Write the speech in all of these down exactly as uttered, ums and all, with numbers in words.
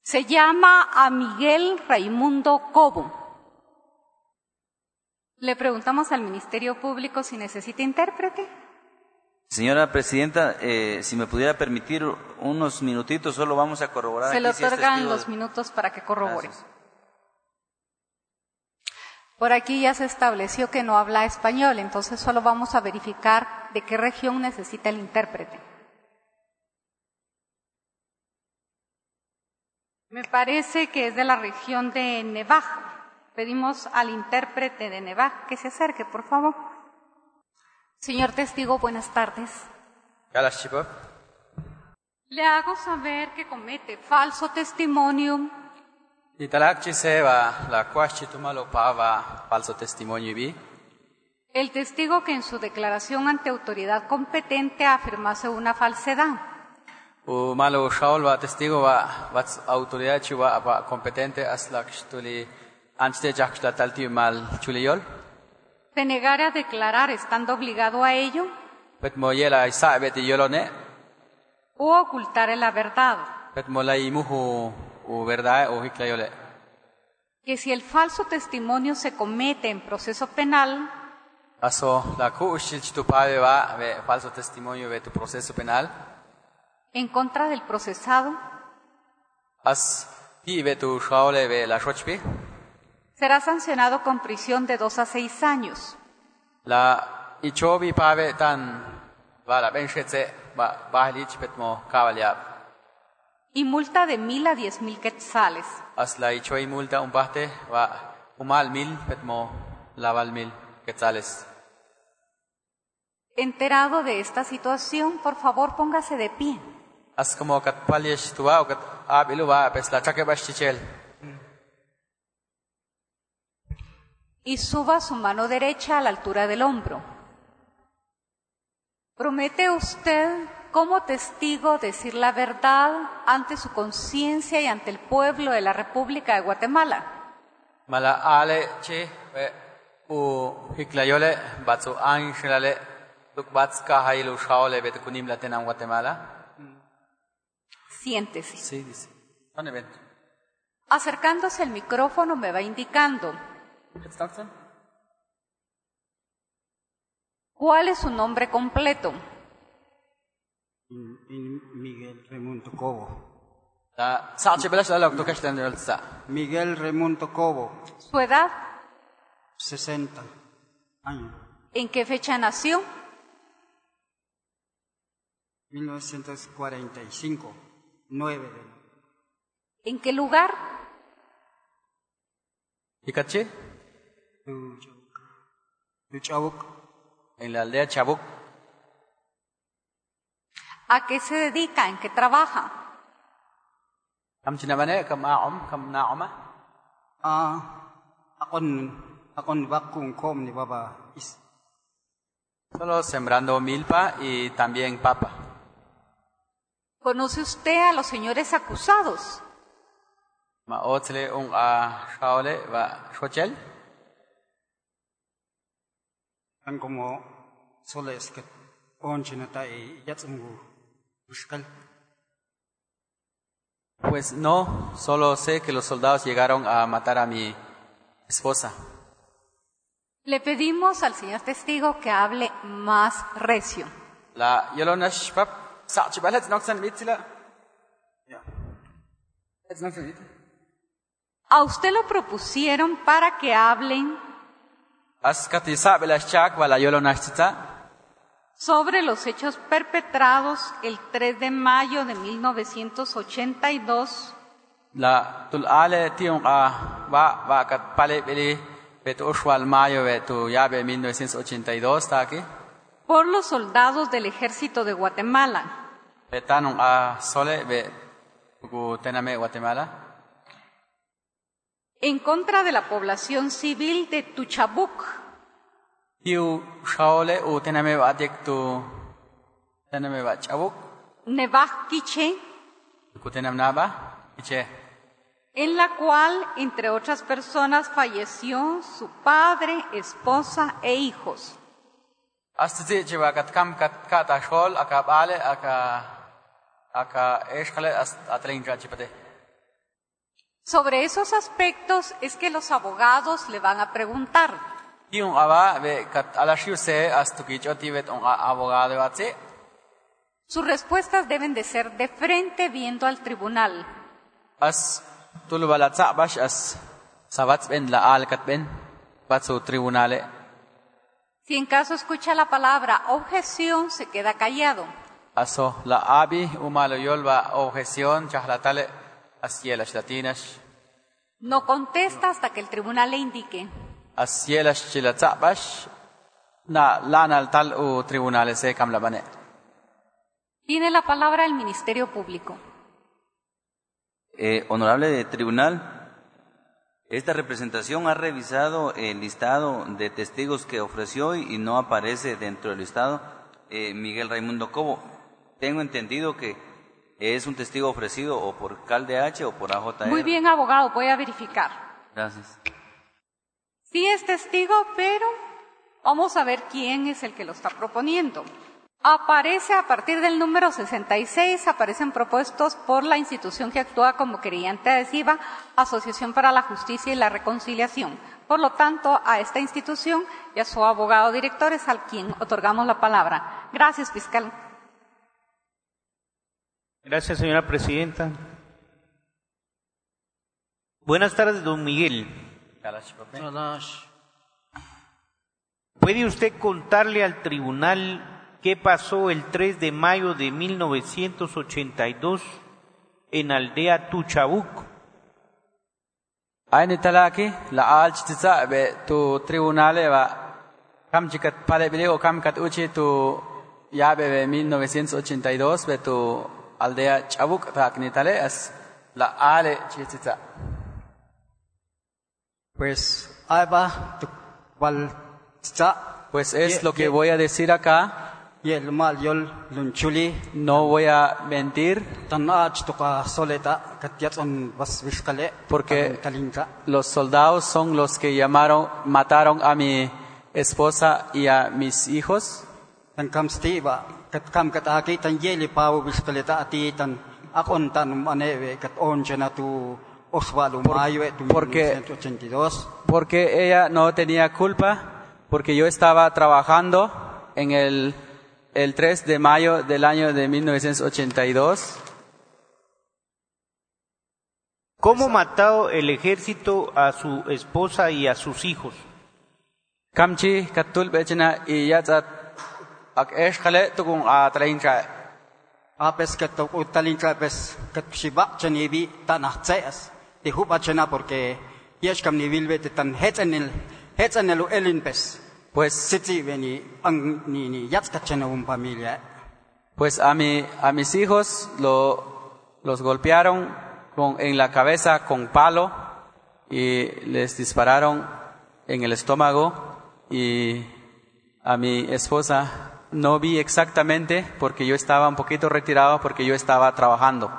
Se llama a Miguel Raimundo Cobo. Le preguntamos al Ministerio Público si necesita intérprete. Señora Presidenta, eh, si me pudiera permitir unos minutitos, solo vamos a corroborar. Se le aquí si es otorgan testigo los de... minutos para que corrobore. Gracias. Por aquí ya se estableció que no habla español, entonces solo vamos a verificar de qué región necesita el intérprete. Me parece que es de la región de Nevaj. Pedimos al intérprete de Nevaj que se acerque, por favor. Señor testigo, buenas tardes. Le hago saber que comete falso testimonio. El testigo que en su declaración ante autoridad competente afirmase una falsedad. O malo Shaul va testigo va va autoridad chiva va competente aslak tuli antes de la talti mal chuliol. Se negara a declarar estando obligado a ello. Bet moyela isa bet yolone. O ocultar la verdad. Bet molai muhu o verdad o hiklayole. Que si el falso testimonio se comete en proceso penal. Aso la kushil chitupave va ve falso testimonio ve tu proceso penal. En contra del procesado. As pi ve tu shaule ve la shochpi. Será sancionado con prisión de dos a seis años. La ichobi pave tan va la benchetse va bahlich petmo kavaliab. Y multa de mil a diez mil quetzales. As la ichoi multa un parte va umal mil petmo laval mil quetzales. Enterado de esta situación, por favor póngase de pie. As como kat palyesh tuwa o kat ab iluwa pes la chake bashichel. Y suba su mano derecha a la altura del hombro. ¿Promete usted como testigo decir la verdad ante su conciencia y ante el pueblo de la República de Guatemala? Mala ale che u hiklayole batsu anglale tukbatska hailu shaole bet kunim latenam Guatemala. Siéntese. Sí, dice. Un evento. Acercándose al micrófono me va indicando. ¿Cuál es su nombre completo? Miguel Raimundo Cobo. La sache belas la to kashtan delsa. Miguel Raimundo Cobo. ¿Su edad? sesenta años. ¿En qué fecha nació? mil novecientos cuarenta y cinco, nueve de... ¿En qué lugar? ¿Ikache? Chabuc. En la aldea Chabuc. ¿A qué se dedica? ¿En qué trabaja? Kam chinabane kam aom kam naoma. Ah, akon akon bakung kom ni baba is. Solo sembrando milpa y también papa. ¿Conoce usted a los señores acusados? Ma otle un a shaole va shochel. Tan como soles que onchinata y yatsungu bushkal. Pues no, solo sé que los soldados llegaron a matar a mi esposa. Le pedimos al señor testigo que hable más recio. La yolonash pap sa'chibalet noxan mitila. Ya. Es noxan mitila. A usted lo propusieron para que hablen Askati sabelas chak wala yolonash tita. sobre los hechos perpetrados el tres de mayo de mil novecientos ochenta y dos. La tul ale tiong a va va kat pale beli betu ushwal mayo betu yabe mil novecientos ochenta y dos ta aquí. Por los soldados del ejército de Guatemala. Betanong a sole be gu tename Guatemala. En contra de la población civil de Tuchabuc. Tiu shaole u tename batik tu tename ba Chabuc. Nevaj Quiché. Ku tenam naba iche. En la cual, entre otras personas, falleció su padre, esposa e hijos. Astiti chiwa kat kam kat kata shol aka bale aka aka eshkale atling chipate. Sobre esos aspectos es que los abogados le van a preguntar. Yung aba be kat alashiu se astukichoti vet on abogado batse. Sus respuestas deben de ser de frente viendo al tribunal. As tulbalatsa bash as sabats ben la al kat ben batsu tribunale. Si en caso escucha la palabra objeción, se queda callado. Aso la abi umalo yolba objeción chahlatale asielas latinas. No contesta hasta que el tribunal le indique. Asielas chilatsa bash na lanal tal u tribunale se kamlabane. Tiene la palabra el Ministerio Público. Eh, honorable tribunal, esta representación ha revisado el listado de testigos que ofreció y no aparece dentro del listado eh, Miguel Raimundo Cobo. Tengo entendido que es un testigo ofrecido o por Calde H o por A J R. Muy bien, abogado, voy a verificar. Gracias. Sí es testigo, pero vamos a ver quién es el que lo está proponiendo. Aparece a partir del número sesenta y seis, aparecen propuestos por la institución que actúa como querellante adhesiva, Asociación para la Justicia y la Reconciliación. Por lo tanto, a esta institución y a su abogado director es al quien otorgamos la palabra. Gracias, fiscal. Gracias, señora presidenta. Buenas tardes, don Miguel. ¿Puede usted contarle al tribunal qué pasó el tres de mayo de mil novecientos ochenta y dos en aldea Tuchabuc? Aini talaki la al chitsa be tu tribunale va kam chikat pare bile o kam kat uchi tu ya be mil novecientos ochenta y dos be tu aldea Chabuk ta knitale as la ale chitsa. Pues Aba wal cha Pues es lo que voy a decir acá. y el mal yol lunchuli No voy a mentir tan ach to ka soleta katyat on was wiskale porque talinka los soldados son los que llamaron, mataron a mi esposa y a mis hijos. tan kamsti ba kat kam kat aki tan yeli pawo wiskale ta ati tan akon tan maneve kat on chena tu Osvaldo Mayo tu porque- mil novecientos ochenta y dos Porque ella no tenía culpa, porque yo estaba trabajando en el, el tres de mayo del año de mil novecientos ochenta y dos. ¿Cómo mató el ejército a su esposa y a sus hijos? Kamchi katul bechina y yatsat ak eshkale tukung a traincha. apes kat to talinka pes kat shiba chanibi tan achas de hupa chena porque yesh kam ni vilve tan hetzenel hetzenel elin pes Pues, sitsi veni ang ni ni yats kat chena un familia pues a mi, a mis hijos lo, los golpearon con, en la cabeza con palo y les dispararon en el estómago, y a mi esposa no vi exactamente porque yo estaba un poquito retirado porque yo estaba trabajando.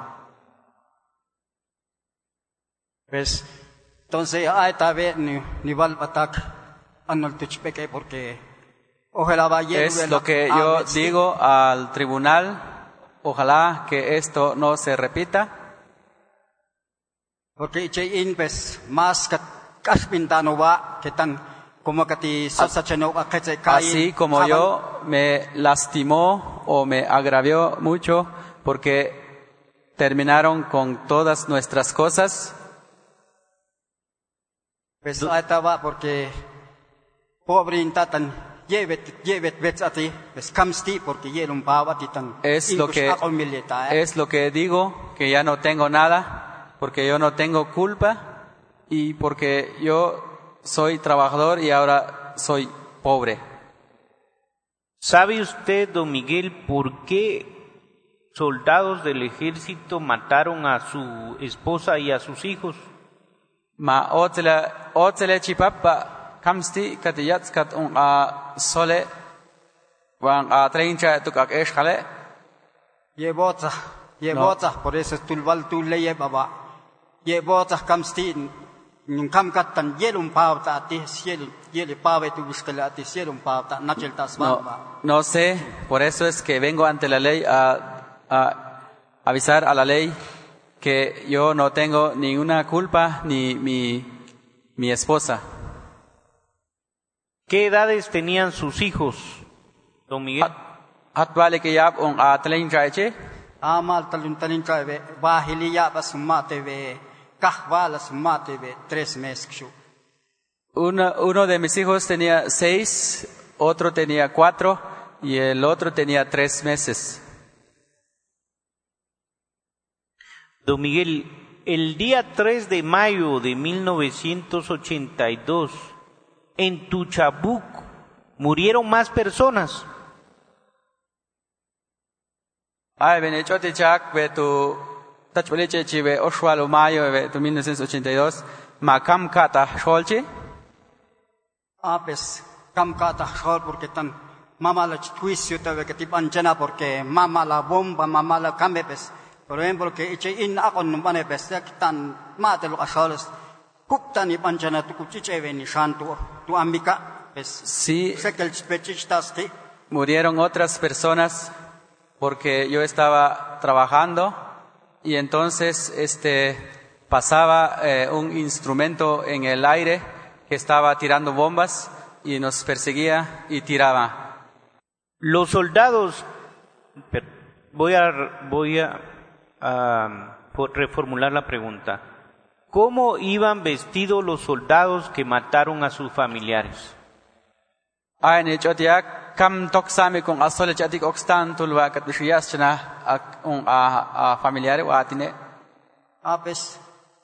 pues entonces ay tabe ni ni val batak anol tuchpeke porque ojalá vaya Es lo que yo digo al tribunal. Ojalá que esto no se repita. porque che in pes mas kat kaspintano wa que tan como kati salsa cheno aketse kai Así como yo me lastimó o me agravió mucho porque terminaron con todas nuestras cosas. pues ay taba porque pobre intatan llevet llevet betsati pues kamsti porque yelum pawati tan Es lo que es lo que digo, que ya no tengo nada porque yo no tengo culpa y porque yo soy trabajador y ahora soy pobre. ¿Sabe usted, don Miguel, por qué soldados del ejército mataron a su esposa y a sus hijos? Ma otele otele chipapa kamsti katiyats kat un a sole wan a treinta tuk ak eshkale. Yebota, yebota, por eso tulval tu leye baba. Yebota kamsti ning kam katan yelum pawta ati siel yele pawe tu biskala ati sielum pawta nachel tasman ba. No, no sé, por eso es que vengo ante la ley a, a avisar a la ley que yo no tengo ninguna culpa ni mi, mi esposa. ¿Qué edades tenían sus hijos, don Miguel? Hat vale que ya on a tlen traiche. Amal talun talin trae bahiliya basumate ve kahwala sumate ve tres meses. Uno, uno de mis hijos tenía seis, otro tenía cuatro y el otro tenía tres meses. Don Miguel, el día tres de mayo de mil novecientos ochenta y dos, en Tuchabuc, murieron más personas. Ay, ven hecho te chak ve tu tachboleche chive Oswaldo Mayo ve tu mil novecientos ochenta y dos, makam kata sholchi. Apes kam kata shol porque tan mama la juicio te ve que tipan chena porque mama la bomba mama la cambepes. Por ejemplo que eche in akon numbane pes tan mate lo asoles kuptan ni panchana tu kuchiche ve ni santo tu ambika pes. Sí. Sekel spechichtaste. Murieron otras personas porque yo estaba trabajando y entonces este pasaba eh, un instrumento en el aire que estaba tirando bombas y nos perseguía y tiraba. Los soldados, voy a voy a, a reformular la pregunta. ¿Cómo iban vestidos los soldados que mataron a sus familiares? Ay, ni chotia kam toksami kung asole chatik okstan tulwa kat bishiyas chana ang a familiar wa atine. Apes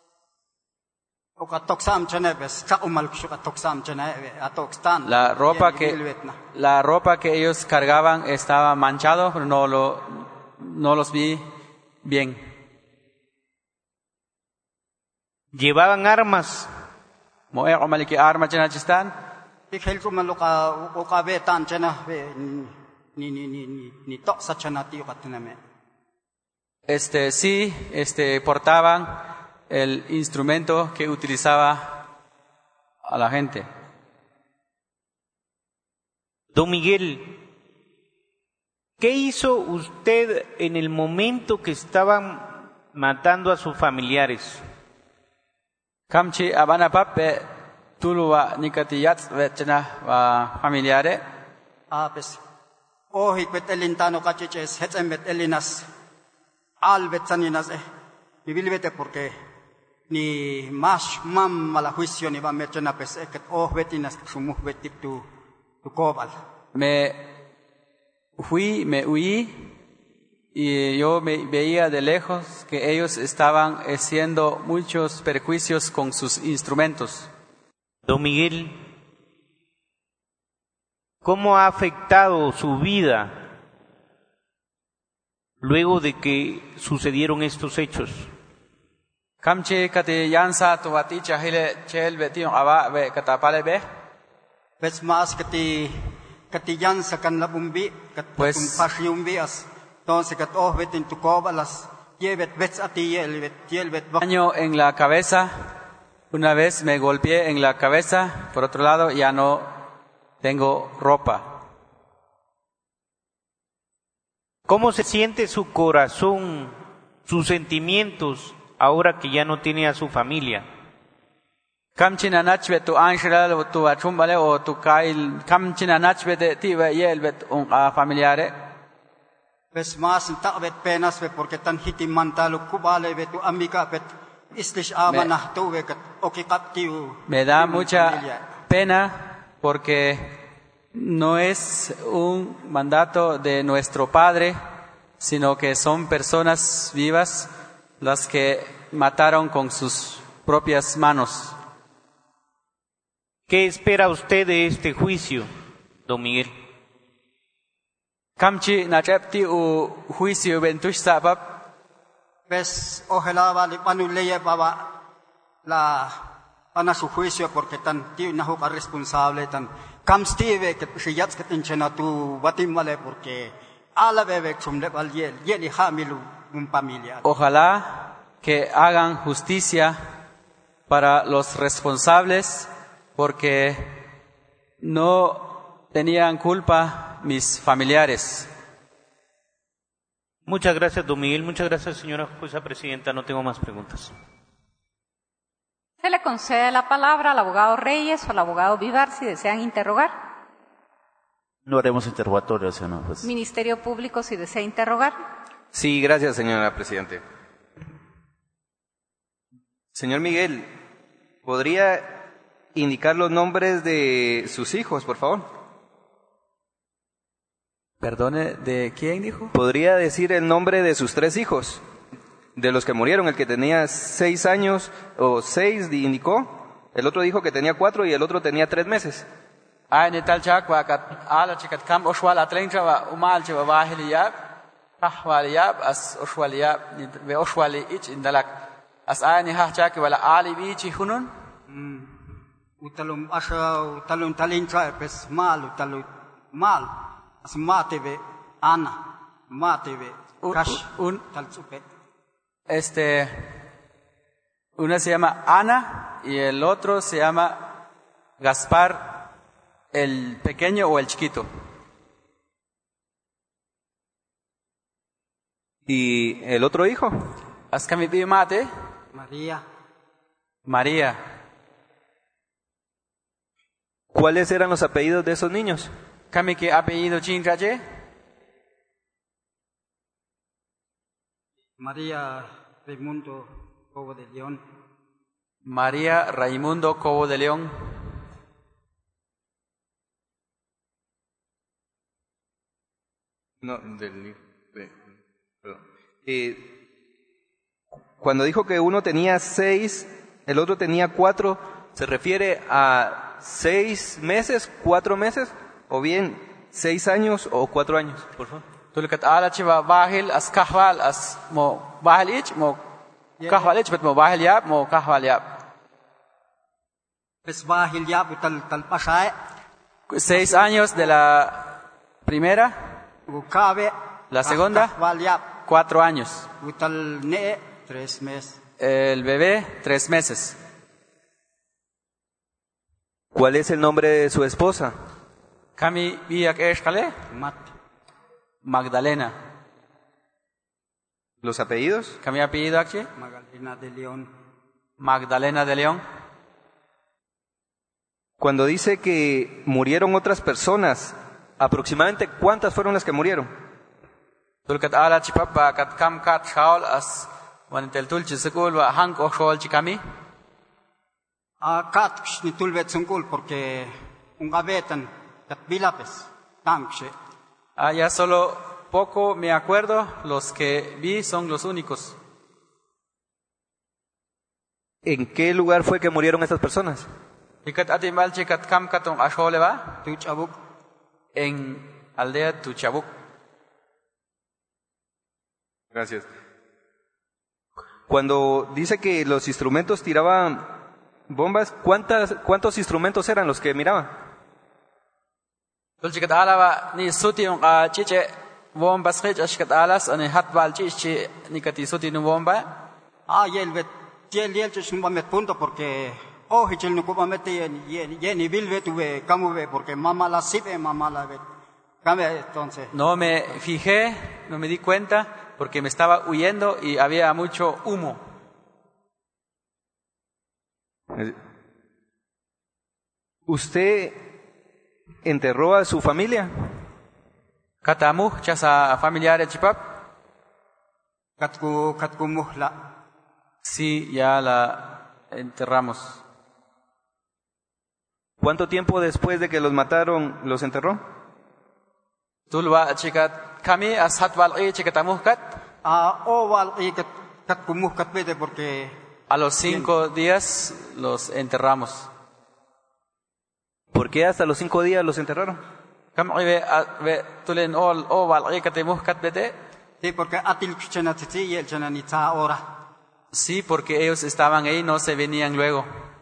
oka toksam chana pes ka umal kusho ka toksam chana atokstan. La ropa que la ropa que ellos cargaban estaba manchado, pero no lo no los vi bien. Llevaban armas. Moe omaliki arma chana chistan. Dikhel ko maluka oka be tan chana ni ni ni ni ni tok sa chana ti okatiname. Este sí, este portaban el instrumento que utilizaba a la gente. Don Miguel, ¿qué hizo usted en el momento que estaban matando a sus familiares? Kamchi abana pape tulua nikatiyat vechna wa familiare. Ah, pues. Ohi petelintano cachiches, hetzen betelinas. Al betsaninas eh. Bibilvete porque ni más mam mala juicio ni va mechena pes eh que oh betinas sumuh betip tu tu cobal. Me fui, me huí y yo me veía de lejos que ellos estaban haciendo muchos perjuicios con sus instrumentos. Don Miguel, ¿cómo ha afectado su vida luego de que sucedieron estos hechos? Kamchi kati yansa tu baticha hile chel betiong awa be katapale be. Pes mas kati kati yansa kan labumbi kat Pues- pasiumbi as. Entonces kat oh betin tu cobalas. Yebet bets ati yel bet yel bet bak. Daño en la cabeza. Una vez me golpeé en la cabeza. Por otro lado, ya no tengo ropa. ¿Cómo se siente su corazón, sus sentimientos, ahora que ya no tiene a su familia? Kamchina nachbe tu anshral o tu achumbale o tu kail. Kamchina nachbe de tiba yel bet un a familiare. Pes mas tak bet penas be porque tan hiti mantalo kubale bet tu ambika bet islish amanah tu be kat okikaptiu. Me da mucha pena porque no es un mandato de nuestro Padre, sino que son personas vivas las que mataron con sus propias manos. ¿Qué espera usted de este juicio, don Miguel? Kamchi nachepti u juicio bentush sabab. Pes ojalá vale panuleye baba la pana su juicio porque tan tiu na hoka responsable tan kamstive que si yats que tinchena tu batim vale porque ala bebe chumle val yel yeli hamilu un familia. Ojalá que hagan justicia para los responsables porque no tenían culpa mis familiares. Muchas gracias, don Miguel. Muchas gracias, señora jueza presidenta. No tengo más preguntas. Se le concede la palabra al abogado Reyes o al abogado Vivar si desean interrogar. No haremos interrogatorio, señora juez. Ministerio Público si desea interrogar. Sí, gracias, señora presidente. Señor Miguel, ¿podría indicar los nombres de sus hijos, por favor? Perdone, ¿de quién dijo? ¿Podría decir el nombre de sus tres hijos? De los que murieron, el que tenía seis años o seis indicó, el otro dijo que tenía cuatro y el otro tenía tres meses. Eine talchak wa kat ala chikat kam oshwal atlencha wa umal che wa wahiliyab kahwaliyab as oshwaliyab ve oshwali ich indalak as eine hachak wala ali bichi hunun utalum asha utalum talincha pes mal utalum mal as mateve ana mateve cash un talchupe. Este, una se llama Ana y el otro se llama Gaspar, el pequeño o el chiquito. ¿Y el otro hijo? Askami mate. María. María. ¿Cuáles eran los apellidos de esos niños? Kami que apellido Chinraye. María Raimundo Cobo de León. María Raimundo Cobo de León. No, del de, perdón. Eh, cuando dijo que uno tenía seis, el otro tenía cuatro, ¿se refiere a seis meses, cuatro meses, o bien seis años o cuatro años? Por favor. Tulkat ala chiva bahil as kahwal as mo bahil ich mo kahwal ich bet mo bahil yab mo kahwal yab. Pes bahil yab tal tal pasay. Seis años de la primera, Ukabe. la segunda, Kahwal yab. cuatro años. Utal ne tres meses. El bebé, tres meses. ¿Cuál es el nombre de su esposa? Kami biyak eshkale. Mat. Magdalena. ¿Los apellidos? Kami apellido aquí. Magdalena de León. Magdalena de León. Cuando dice que murieron otras personas, aproximadamente ¿cuántas fueron las que murieron? Tulkat ala chipapa kat kam kat shaul as wanitel tul chisekul wa hank o shaul chikami. Ah, kat ni tulvet sungkul porque un gabetan kat bilapes. Tankshe. Ah, ya solo poco me acuerdo, los que vi son los únicos. ¿En qué lugar fue que murieron estas personas? Ikat atimal chikat kam katong ashole ba? Tuchabuk. En aldea Tuchabuk. Gracias. Cuando dice que los instrumentos tiraban bombas, ¿cuántas, ¿cuántos instrumentos eran los que miraban? Tulchikat alaba ni suti yung ka chiche bombas khich ashkat alas ani hatbal chiche ni kati suti no bomba. Ah, yel vet yel yel chun ba met punto porque oh hichel no kuba met yen yen yen y bil vet we kamu ve porque mama la sipe mama la vet. Cambia entonces. No me fijé, no me di cuenta porque me estaba huyendo y había mucho humo. ¿Usted enterró a su familia? Katamu chasa familiar chipap. Katku katku muhla. Sí, ya la enterramos. ¿Cuánto tiempo después de que los mataron los enterró? Tulwa chikat kami as hatwal i chikatamu kat. Ah, oh wal y kat katku muh kat vete porque A los cinco días los enterramos. ¿Por qué hasta los cinco días los enterraron? Kam ibe ve tulen ol o wal i katamu kat bete. sí porque atil chana titi yel chana ni ta ahora. Sí, porque ellos estaban ahí, no se venían luego.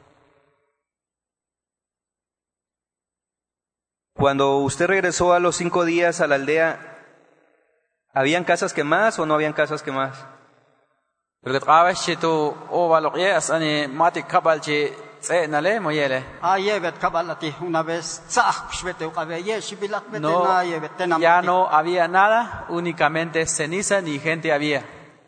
Cuando usted regresó a los cinco días a la aldea, ¿habían casas quemadas o no habían casas quemadas? Porque trabajas tu o valor as ani mati kabal che tse nale moyele. Ah, yevet kabalati una vez tzah shvete ukabe ye shibilak vete No, na yevet tenam. ya no había nada, únicamente ceniza ni gente había.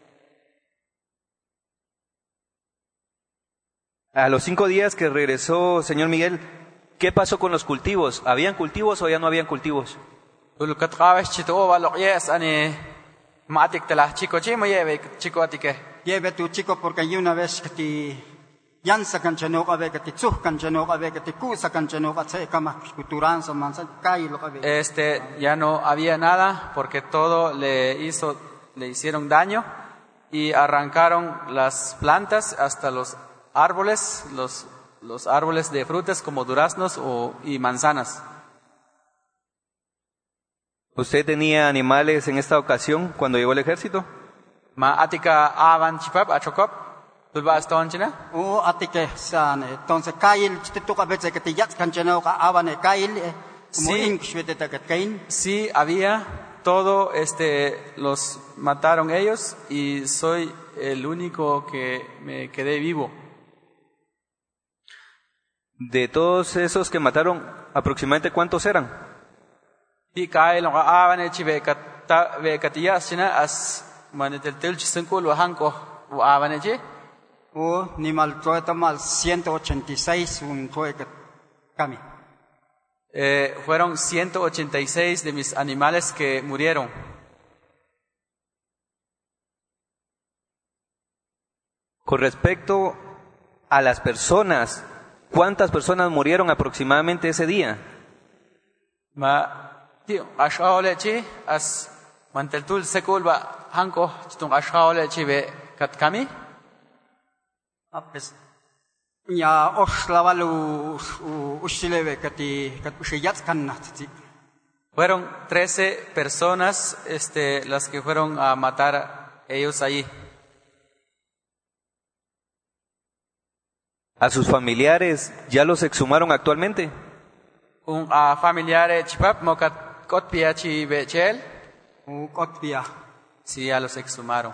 A los cinco días que regresó, señor Miguel, ¿qué pasó con los cultivos? ¿Habían cultivos o ya no habían cultivos? Ulkat qawesh chito walok yes ani matik telah chico chi moyebe chico atike. Yevet tu chico porque hay una vez que ti yansa kanchano kabe que ti tzuh kanchano kabe que ti kusa kanchano katse kama kuturan sa mansa kai lo kabe. Este, ya no había nada porque todo le hizo, le hicieron daño y arrancaron las plantas hasta los árboles, los, los árboles de frutas como duraznos o, y manzanas. ¿Usted tenía animales en esta ocasión cuando llegó el ejército? Ma atika avan chipap achokop tulba aston china. O atike san entonces kail chito kabe que ti yats kanchano ka avane kail como Sí. ink shvete ta kain. Sí había todo, este, los mataron ellos y soy el único que me quedé vivo. De todos esos que mataron, ¿aproximadamente cuántos eran? Y kail no avan chive kata ve katiyas china as manetel tel chisenkul hanko u avan chi. O ni mal troeta mal ciento ochenta y seis un troeta kami. Eh, fueron ciento ochenta y seis de mis animales que murieron. Con respecto a las personas, ¿cuántas personas murieron aproximadamente ese día? Ma ti ashawle chi as mantel tul sekul ba hanko chitung ashawle chi ve kat kami. Apes ya oslavalu ushileve que ti que ushiyats kannat. Fueron trece personas, este, las que fueron a matar a ellos allí. ¿A sus familiares ya los exhumaron actualmente? Un a familiare chipap mokat kotpia chi bechel, O kotvia. sí, ya los exhumaron.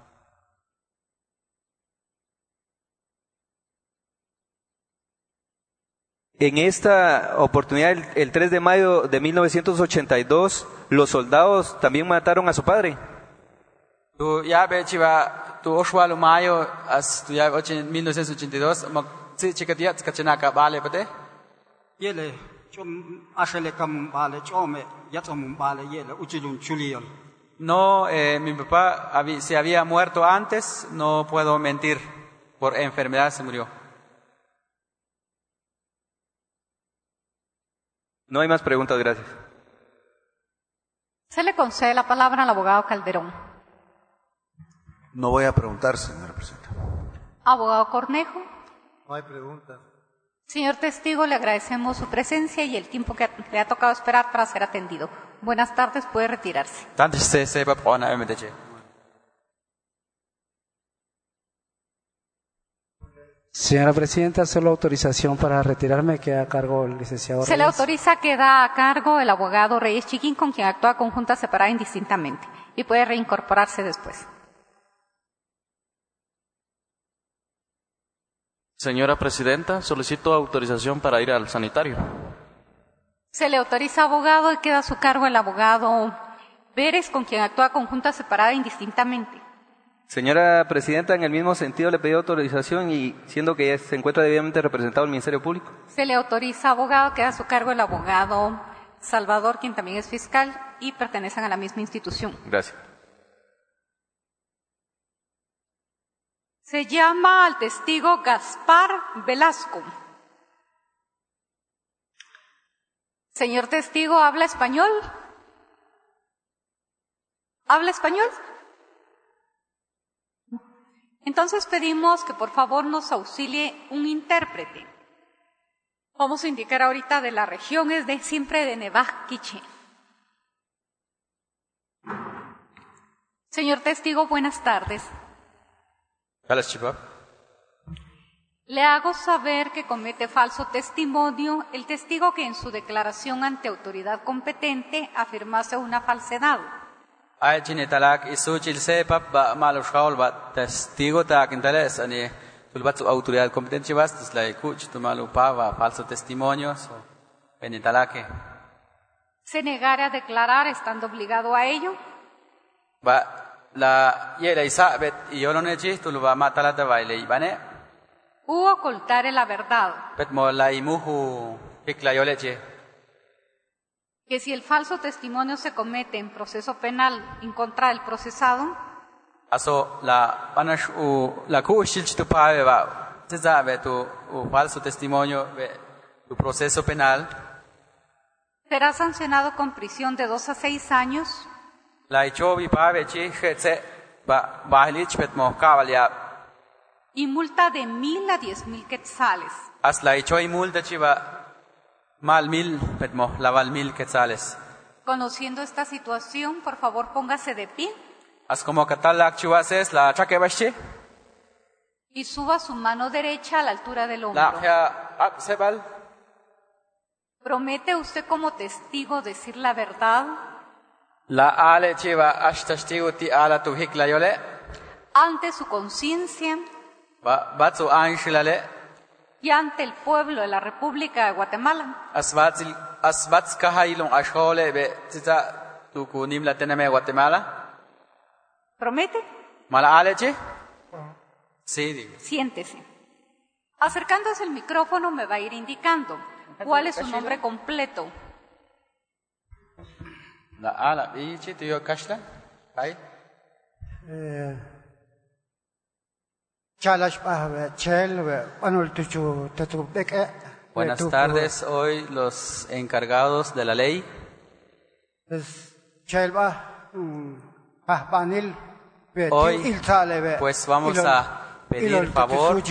En esta oportunidad, el, el tres de mayo de mil novecientos ochenta y dos, los soldados también mataron a su padre. Tu ya bechiva tu oshwalu mayo as tu ya mil novecientos ochenta y dos mok si chikatia skachanaka vale pate. Yele chom ashele kam bale chome yatsam bale yele uchilun chulion. No, eh, mi papá habí- se había muerto antes, no puedo mentir, por enfermedad se murió. No hay más preguntas, gracias. Se le concede la palabra al abogado Calderón. No voy a preguntar, señora presidenta. Abogado Cornejo. No hay preguntas. Señor testigo, le agradecemos su presencia y el tiempo que le ha tocado esperar para ser atendido. Buenas tardes, puede retirarse. Tanto se se va pona emeteche. Señora Presidenta, solo autorización para retirarme queda a cargo el licenciado Se le Reyes. autoriza que da a cargo el abogado Reyes Chiquín, con quien actúa conjunta separada indistintamente, y puede reincorporarse después. Señora Presidenta, solicito autorización para ir al sanitario. Se le autoriza abogado y queda a su cargo el abogado Pérez, con quien actúa conjunta separada indistintamente. Señora Presidenta, en el mismo sentido le pedí autorización y siendo que ya se encuentra debidamente representado el Ministerio Público. Se le autoriza abogado, queda a su cargo el abogado Salvador, quien también es fiscal y pertenecen a la misma institución. Gracias. Se llama al testigo Gaspar Velasco. Señor testigo, ¿habla español? ¿Habla español? Entonces pedimos que por favor nos auxilie un intérprete. Vamos a indicar ahorita de la región, es de siempre de Nevaquiche. Señor testigo, buenas tardes. Le hago saber que comete falso testimonio el testigo que en su declaración ante autoridad competente afirmase una falsedad. Ay chini talak isu chil se pap ba malu shaul ba testigo ta kintales ani tulbat su autoridad competente vas, tus la escuch, tu malupava, falso testimonios, o penitalaque. ¿Se negara a declarar estando obligado a ello? Va, la yera isabet y yo no nechi, tu va matala de baile y vane. U ocultare la verdad, Pet mo la imuhu, hikla yo leche. que si el falso testimonio se comete en proceso penal en contra del procesado, Aso la panash u la kushich tu pave va, se sabe tu u falso testimonio, ve, tu proceso penal. será sancionado con prisión de dos a seis años La ichobi pave chi hetse ba bahlich pet mo kavalia. y multa de mil a diez mil quetzales. As la ichoi multa chi va mal mil pet mo laval mil quetzales. Conociendo esta situación, por favor póngase de pie As como katalak chuases la chaque bashi, y suba su mano derecha a la altura del la hombro. ya ab sebal. ¿Promete usted como testigo decir la verdad La ale chiva ashtashtigu ti ala tu hikla yole. ante su conciencia Ba batsu anshilale. y ante el pueblo de la República de Guatemala? Asbatsil asbats kahailong ashole be tita tu kunim la teneme Guatemala. ¿Promete? Mala ale chi? Sí, digo. Siéntese. Acercándose el micrófono me va a ir indicando cuál es su nombre completo. La ala ichi tu yo kashla. Ay. Chalash Pahve, Chel, Anul Tuchu, Tatu Beke. Buenas tardes, hoy los encargados de la ley. Chelba, Ahbanil, Hoy, pues vamos a pedir favor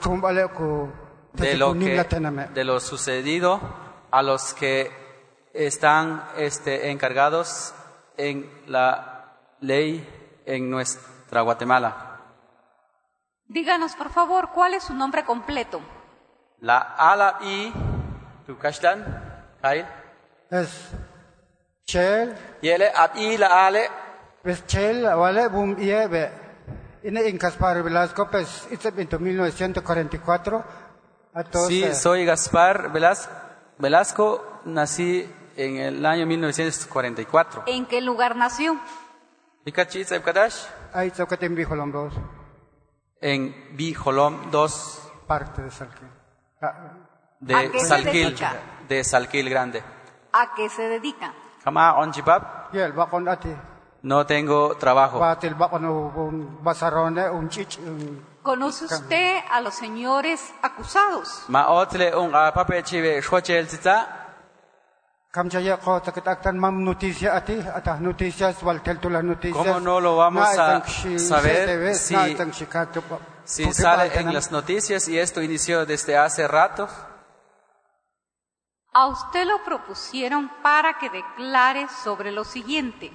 de lo, que, de lo sucedido a los que están este, encargados en la ley en nuestra Guatemala. Díganos, por favor, cuál es su nombre completo. La ala y tu kashlan, Kyle. Es Chel. Yele ab y la ale. Pues Chel, vale, boom, yebe. En Gaspar Velasco, pues, hice en mil novecientos cuarenta y cuatro. Sí, soy Gaspar Velasco. Velasco, nací en el año mil novecientos cuarenta y cuatro. ¿En qué lugar nació? Ahí toca en Bijolom dos. En Bijolom dos. Parte de Salquil. De Salquil, de Salquil Grande. ¿A qué se dedica? Kama onchipap. Y el va con ati. No tengo trabajo. ¿Conoce usted a los señores acusados? ¿Cómo no lo vamos a saber si, si sale en las noticias y esto inició desde hace rato? A usted lo propusieron para que declare sobre lo siguiente.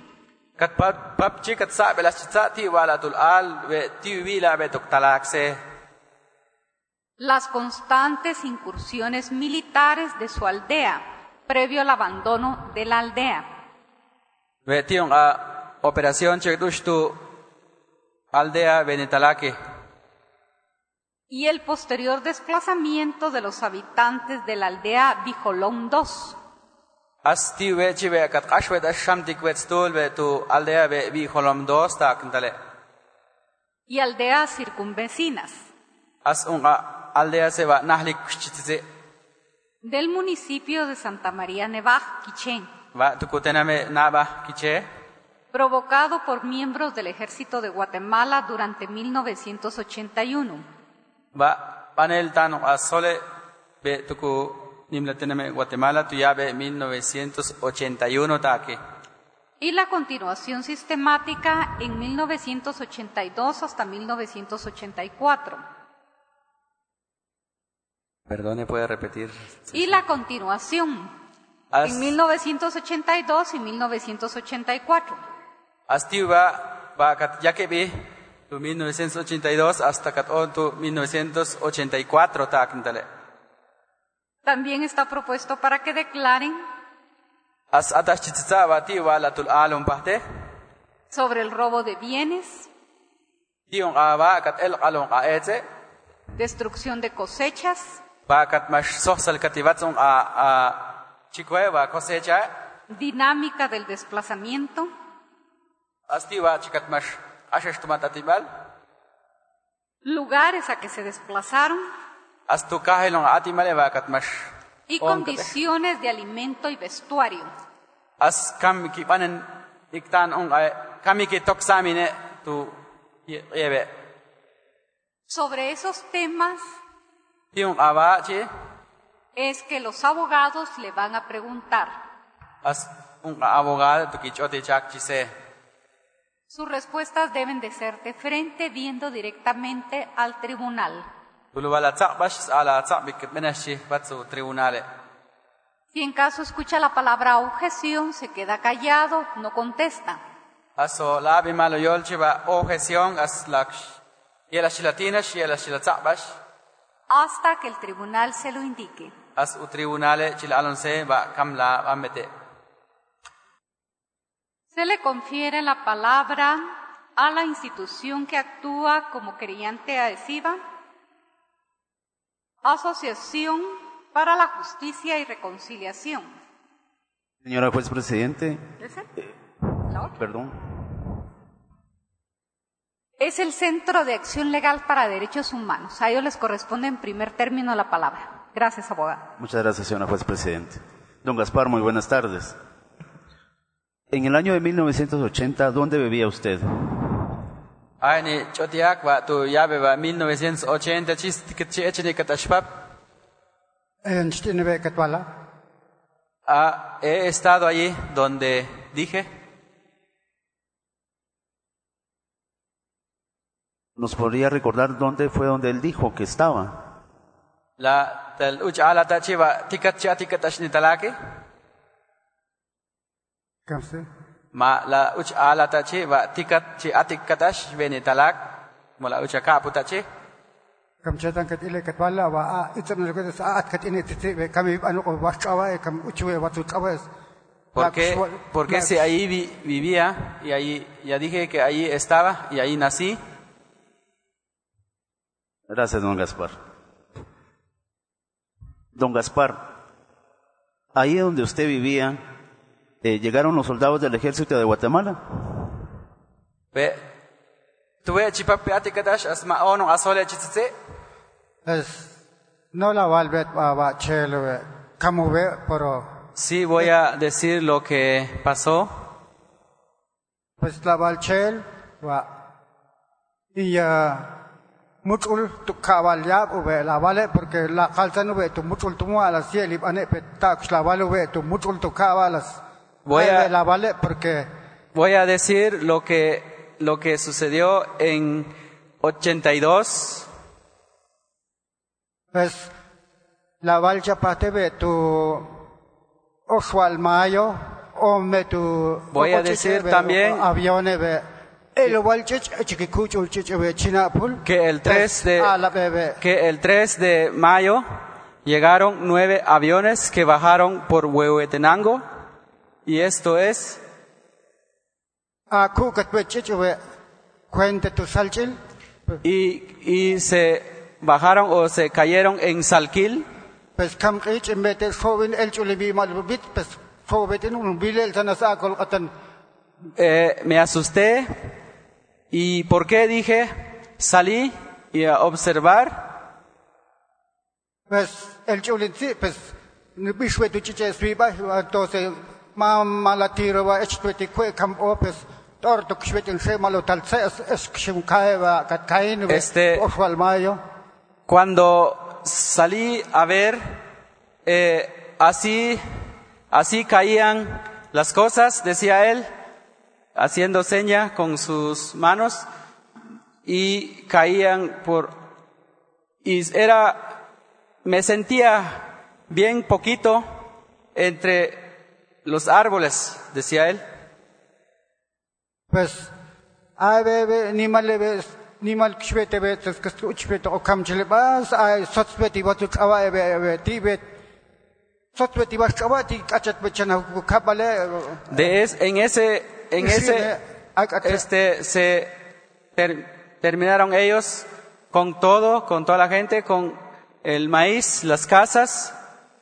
Las constantes incursiones militares de su aldea, previo al abandono de la aldea. Operación Chedushtu, aldea Benetalaque. Y el posterior desplazamiento de los habitantes de la aldea Bijolom dos. Asti wechi be kat ashwed ashamtik wetstul be tu aldea be Bijolom dos ta kentale. Y aldeas circunvecinas. As unga aldea se va nahlik kuchitse. Del municipio de Santa María Nevaj, Quiché. Va tu kutename naba Quiché. Provocado por miembros del ejército de Guatemala durante mil novecientos ochenta y uno. Va panel tano asole be tuku nimlateneme Guatemala tuyabe mil novecientos ochenta y uno taque. Y la continuación sistemática en mil novecientos ochenta y dos hasta mil novecientos ochenta y cuatro. Perdone, puede repetir. Y la continuación As... en mil novecientos ochenta y dos y mil novecientos ochenta y cuatro. Hasta va va ya que vi tu mil novecientos ochenta y dos hasta tu mil novecientos ochenta y cuatro taquintale. También está propuesto para que declaren As atashchitsabati wala tul alum pahte sobre el robo de bienes, Dion aba kat el alum aete destrucción de cosechas, ba katmash sohsal katibatsong a a chikwe ba cosecha dinámica del desplazamiento, asti ba chikatmash ashashtumat atibal lugares a que se desplazaron astu kahilong atimale ba katmash y condiciones de alimento y vestuario. as kam ki panen iktan ong ay kami ki toksamine tu yebe Sobre esos temas yung aba chi es que los abogados le van a preguntar. as un abogado tu kichote chak chise Sus respuestas deben de ser de frente, viendo directamente al tribunal. tulubala tsak bash ala tsak bik menashi batsu tribunale. Si en caso escucha la palabra objeción, se queda callado, no contesta. aso labi malo yolchi ba objeción as laksh yela shilatina yela shilatsak bash Hasta que el tribunal se lo indique. as u tribunale chil alonse ba kamla amete. Se le confiere la palabra a la institución que actúa como creyente adhesiva, Asociación para la Justicia y Reconciliación. Señora juez presidente, ¿Ese? ¿La otra? perdón. Es el Centro de Acción Legal para Derechos Humanos. A ellos les corresponde en primer término la palabra. Gracias, abogado. Muchas gracias, señora juez presidente. Don Gaspar, muy buenas tardes. En el año de mil novecientos ochenta, ¿dónde vivía usted? Ay ni chotiak ba tu yabe ba mil novecientos ochenta chis tiketchi echni katashpap. En Stinebe Katwala. Ah, he estado allí donde dije. ¿Nos podría recordar dónde fue donde él dijo que estaba? La tal uch ala tachi ba tikatchi atikatashni talaki. Kamse. Ma la uch ala tachi ba tikatchi atikatash beni talak. Mula uch ka putachi. Kam chatan kat ile Katwala wa a itzam ne ko sa at kat ine tite kami anu ko washawa kam uchwe watu tawes. Porque porque si ahí vi, vivía y ahí ya dije que ahí estaba y ahí nací. Gracias, don Gaspar. Don Gaspar, ahí donde usted vivía, eh, ¿llegaron los soldados del ejército de Guatemala? Ve, tuve chipapi atikatash asma ono asole chitse. Es no la valvet va chelo kamu ve pero Sí, voy a decir lo que pasó. pues la valchel va y ya mutul tu cabal ya ube la vale porque la calza no ve tu mutul tu a las cieli ane peta la vale ve tu mutul tu cabalas Voy a la vale porque voy a decir lo que lo que sucedió en ochenta y dos. pues la valcha pate ve tu Oswald Mayo o me tu Voy a decir también aviones ve el valcha chiquikucho chiche chinapul que el tres de que el tres de mayo llegaron nueve aviones que bajaron por Huehuetenango y esto es a kukat ve chiche ve cuente tu salchil y y se bajaron o se cayeron en Salquil. pues kam ich en mete joven el chulibi malbit pues joven un bilel tanasa kolkatan Eh, me asusté y ¿por qué dije? Salí y a observar. pues el chulin sí pues ni bishwe tu chiche swiba entonces ma malatiro va echweti kwe kam opes tor tu kshwetin se malo tal se es kshim kaeva kat kain Este- Oswald Mayo. Cuando salí a ver, eh, así, así caían las cosas, decía él, haciendo seña con sus manos, y caían por, y era, me sentía bien poquito entre los árboles, decía él. pues ay bebe ni mal bebe ni mal kshwete be tes kas uchwete o kam chile bas ay sotsweti watu awa be tibet sotsweti was awati kachat bechana kabale De es, en ese, en ese, este, se ter- terminaron ellos con todo, con toda la gente, con el maíz, las casas.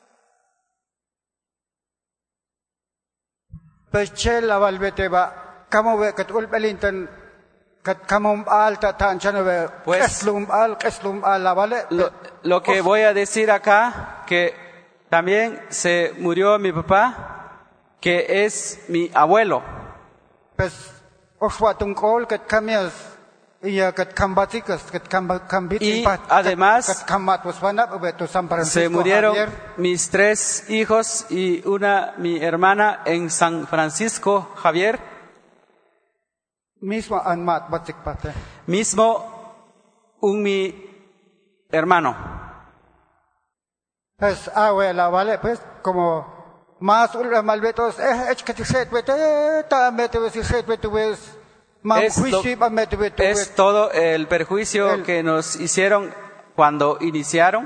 Pues chela valveteba, como ve que tul belinten, que como alta tan chanove, Pues- eslum al, eslum al la vale. Lo, lo que voy a decir acá, que también se murió mi papá, que es mi abuelo. Pues oswatung kol que camias y que cambaticas, que cambit Y además que camat waswana beto San Francisco. Se murieron Javier. mis tres hijos y una mi hermana en San Francisco Javier, Mismo anmat batik pate. mismo un mi hermano. Pues awe la vale, pues como más ulra malvetos, eh, ech que te set vete, ta mete vesi set vete ves, mam Es, lo- huishi ba mete vete es ves. todo el perjuicio El- que nos hicieron cuando iniciaron.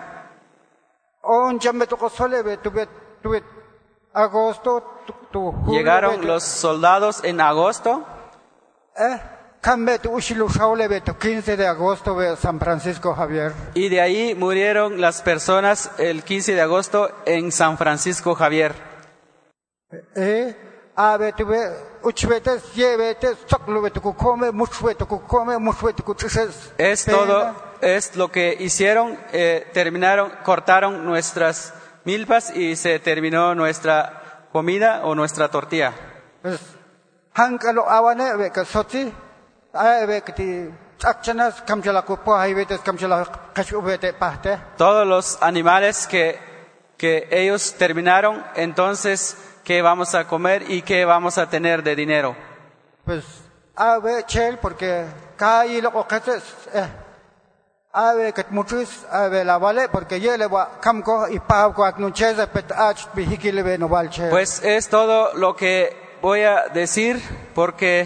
On jamme to kosole vete vete vete agosto tu tu julio Llegaron vete, los soldados en agosto eh, cambie tu ushilu shaule vete quince de agosto ve San Francisco Javier. y de ahí murieron las personas el quince de agosto en San Francisco Javier. Eh, a vete ve uchvete ye vete soklu vete ku come muchvete ku come muchvete ku tses. Es todo, es lo que hicieron, eh, terminaron, cortaron nuestras milpas y se terminó nuestra comida o nuestra tortilla. Pues hankalo awane ve ka soti a ve que ti akchanas kamjala ku po hay vetes kamjala kashu vete pahte. Todos los animales que, que ellos terminaron, entonces, ¿qué vamos a comer y qué vamos a tener de dinero? Pues a ve chel porque kai lo okates eh a ve que muchos a ve la vale porque ye le va kamko y pa ko aknuncheza pet ach bihikile ve no valche. Pues es todo lo que voy a decir, porque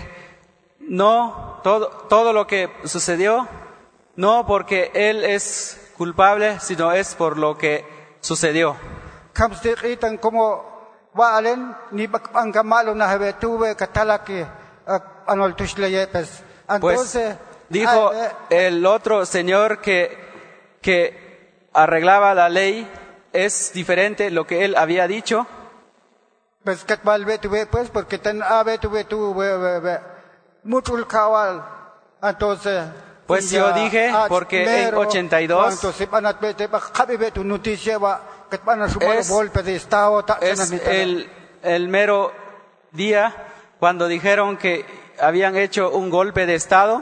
no, todo, todo lo que sucedió, no porque él es culpable, sino es por lo que sucedió. Kamstiqitan como valen ni bakanga malo na have tuve katalaki anol tushleye pues. Pues Entonces dijo a ve- el otro señor que, que arreglaba la ley, es diferente lo que él había dicho. pues que valve tuve pues porque ten ave tuve tu ve ve ve mutul kawal entonces Pues ya yo dije, ach porque en mero, ochenta y dos entonces panat vete ba khabe ve tu noticia va que van a sumar Es- golpe de estado ta Es el, el mero día cuando dijeron que habían hecho un golpe de Estado.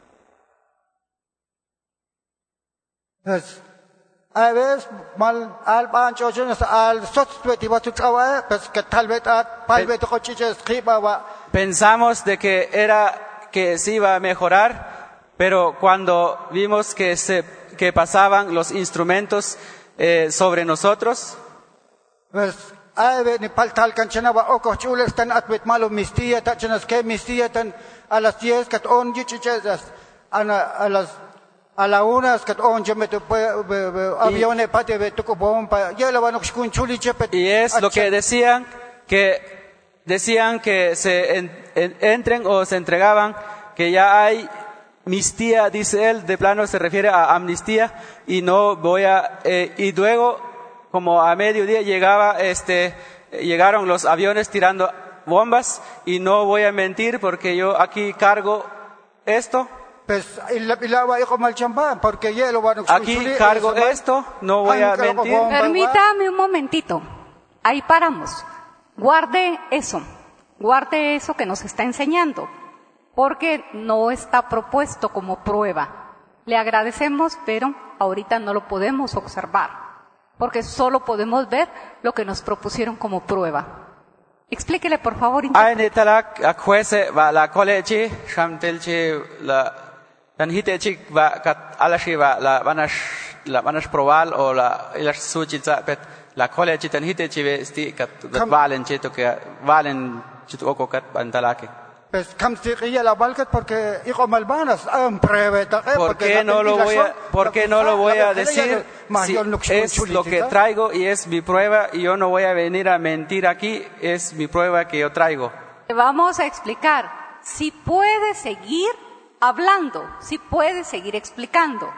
pues a veces mal al bancho al sotweti va tu kawa pues que tal vez at pal vete cochiches khiba va Pensamos de que era que se iba a mejorar, pero cuando vimos que se que pasaban los instrumentos eh, sobre nosotros, pues a ve ni pal tal canchana va o cochules tan at vet malo mistia ta chanas que mistia tan a las diez que on yichiches ana a las a la unas que on je meto aviones pate ve tu bomba ya la van a chuli chepet y es lo que decían, que decían que se en- en- entren o se entregaban, que ya hay amnistía, dice él, de plano se refiere a amnistía, y no voy a, eh, y luego, como a mediodía llegaba, este, eh, llegaron los aviones tirando bombas, y no voy a mentir porque yo aquí cargo esto, pues ila ila va hijo mal chamba porque ya lo van a aquí cargo esto, no voy a mentir. Permítame un momentito. Ahí paramos. Guarde eso. Guarde eso que nos está enseñando. Porque no está propuesto como prueba. Le agradecemos, pero ahorita no lo podemos observar. Porque solo podemos ver lo que nos propusieron como prueba. Explíquele, por favor. Ay, ni talak akwese va la colechi, shamtelchi la tanhitechi va kat alashi va la vanash la vanash proval o la ilash suchitza pet la colechi tanhitechi ve sti kat valen chito que valen chito oko kat bantalake. pues camstiquilla la valket porque hijo malvanas en preveta ¿Por qué no lo voy a, por qué no lo voy a decir? Si es lo que traigo y es mi prueba, y yo no voy a venir a mentir aquí, es mi prueba que yo traigo. Vamos a explicar. Si puede seguir hablando, si puede seguir explicando.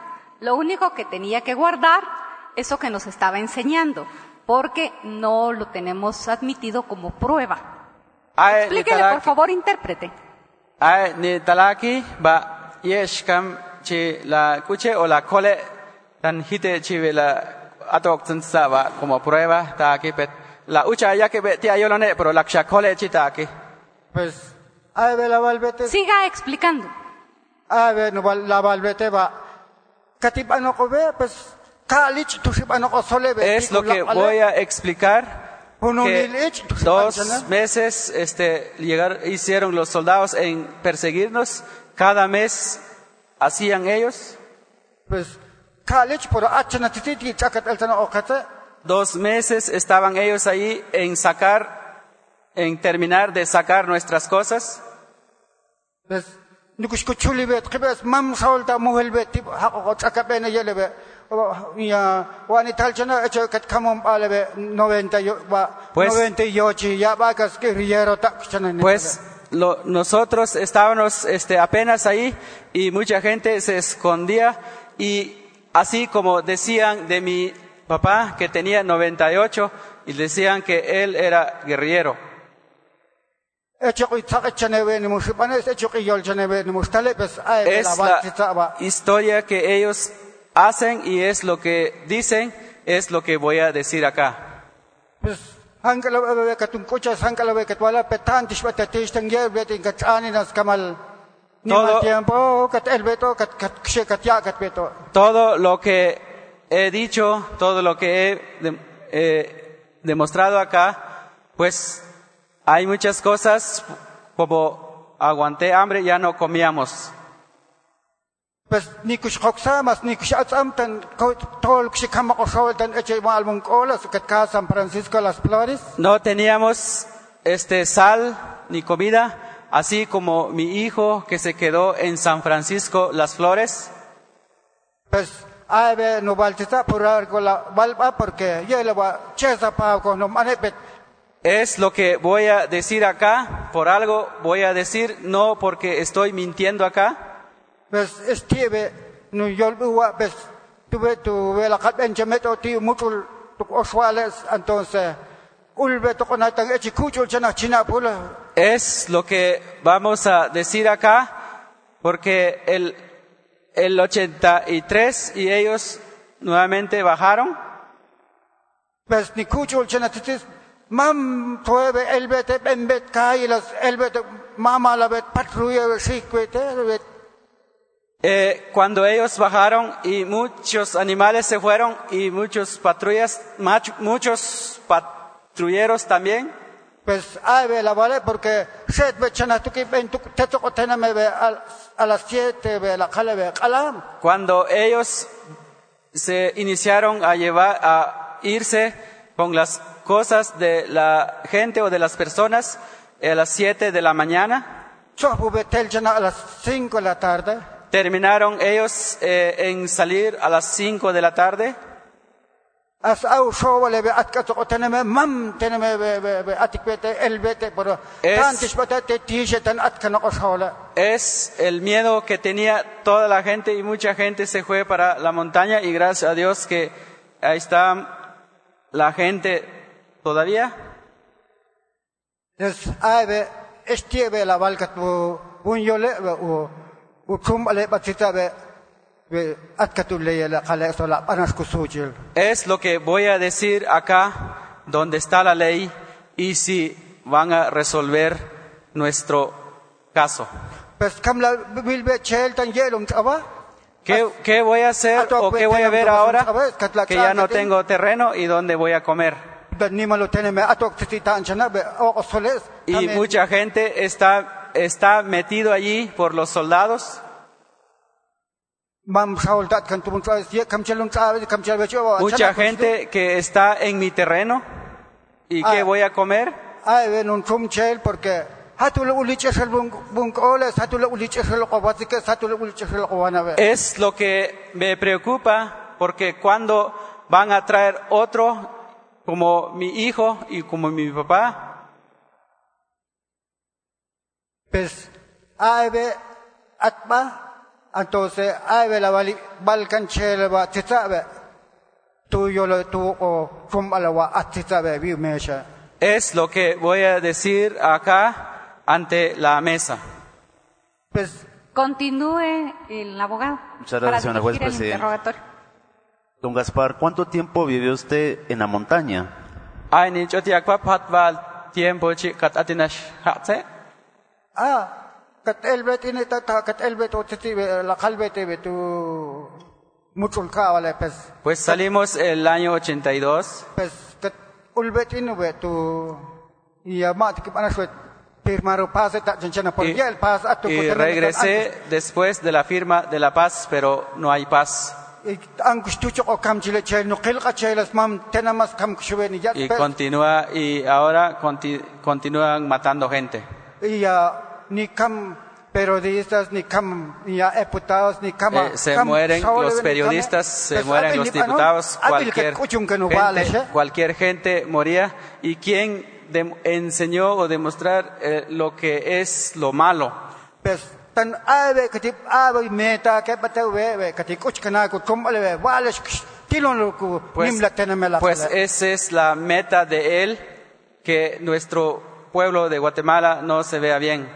Lo único que tenía que guardar, eso que nos estaba enseñando, porque no lo tenemos admitido como prueba. Explíquele, por favor, intérprete. Ay, ni talaki ba yeshkam chi la kuche o la cole tan hite chi la atok tsa ba como prueba ta aquí pet la ucha ya que te ayolone pero la cole chi ta aquí. Pues ay ve la valvete. Siga explicando. Ay ve no la valvete va. Katip ano ko ve pues kalich tusip ano ko sole ve. Es lo que voy a explicar. Que dos meses este, llegar, hicieron los soldados en perseguirnos, cada mes hacían ellos. Pues, dos meses estaban ellos ahí en sacar, en terminar de sacar nuestras cosas. Pues, pues lo, nosotros estábamos este, apenas ahí y mucha gente se escondía y así como decían de mi papá que tenía noventa y ocho y decían que él era guerrillero. Es la historia que ellos hacen y es lo que dicen, es lo que voy a decir acá. Todo, todo lo que he dicho, todo lo que he de, eh, demostrado acá, pues hay muchas cosas, como aguanté hambre, ya no comíamos. Pues ni kush koksamas ni kush atsam tan tol kush kama kosol tan eche malmon colas que acá San Francisco Las Flores. No teníamos este sal ni comida, así como mi hijo que se quedó en San Francisco Las Flores. Pues ave no valtita por algo la valva porque yo le va chesa pa con no manepet. Es lo que voy a decir acá, por algo voy a decir, no porque estoy mintiendo acá. Pues estive no yo pues tuve tuve la cat benjameto ti mutul tu oswales entonces ulbe to conatan echi kuchul chana china pula. Es lo que vamos a decir acá porque el el ochenta y tres y ellos nuevamente bajaron. Pues ni kuchul chana titis mam tuve el bete bembet kai las el bete mama la bet patrulla sikwete. Eh, cuando ellos bajaron y muchos animales se fueron y muchos patrullas, macho, muchos patrulleros también. Pues ave la vale porque set bechana tu que ven tu teto cotena me ve a las siete ve la cala ve calam. Cuando ellos se iniciaron a llevar a irse con las cosas de la gente o de las personas a las siete de la mañana. Chofu betel jana a las cinco de la tarde. Terminaron ellos eh, en salir a las cinco de la tarde. Es, es el miedo que tenía toda la gente y mucha gente se fue para la montaña y gracias a Dios que ahí está la gente todavía. Es ave estieve la valca tu bunyole o es lo que voy a decir acá, donde está la ley, y si van a resolver nuestro caso. ¿Qué, qué voy a hacer o qué voy a ver ahora que ya no tengo terreno y dónde voy a comer? Y mucha gente está está metido allí por los soldados. Mucha gente que está en mi terreno. ¿Y qué voy a comer? Es lo que me preocupa porque cuando van a traer otro como mi hijo y como mi papá. Pues ave atba Entonces, ay, ve la balcan chela va, te sabe. Tú yo lo tú o from alawa atitabe vi mesha. Es lo que voy a decir acá ante la mesa. Pues continúe el abogado. Muchas para gracias, señora juez dirigir el presidente. interrogatorio. Don Gaspar, ¿cuánto tiempo vivió usted en la montaña? Ai ni chotiak pa phatwal tiempo chi kat atinash hatse. ah, kat elbet ini tata kat elbet o titi la kalbete be tu mutul ka wala pues. Pues salimos el año ochenta y dos. Pues kat ulbet ini be tu ya mat ki panaswet firmar paz ta janchana por ya el paz atu Y regresé después de la firma de la paz, pero no hay paz. Y continúa y ahora conti, continúan matando gente. Y ni cam periodistas ni cam ni diputados ni cam eh, se mueren los periodistas, se mueren los diputados, cualquier gente, cualquier gente moría. ¿Y quién de, enseñó o demostrar eh, lo que es lo malo? Pues, tan ave katip ave meta ke batawe katik uchkana ko komale wala tilon ko nimla tenamela. Pues esa es la meta de él, que nuestro pueblo de Guatemala no se vea bien.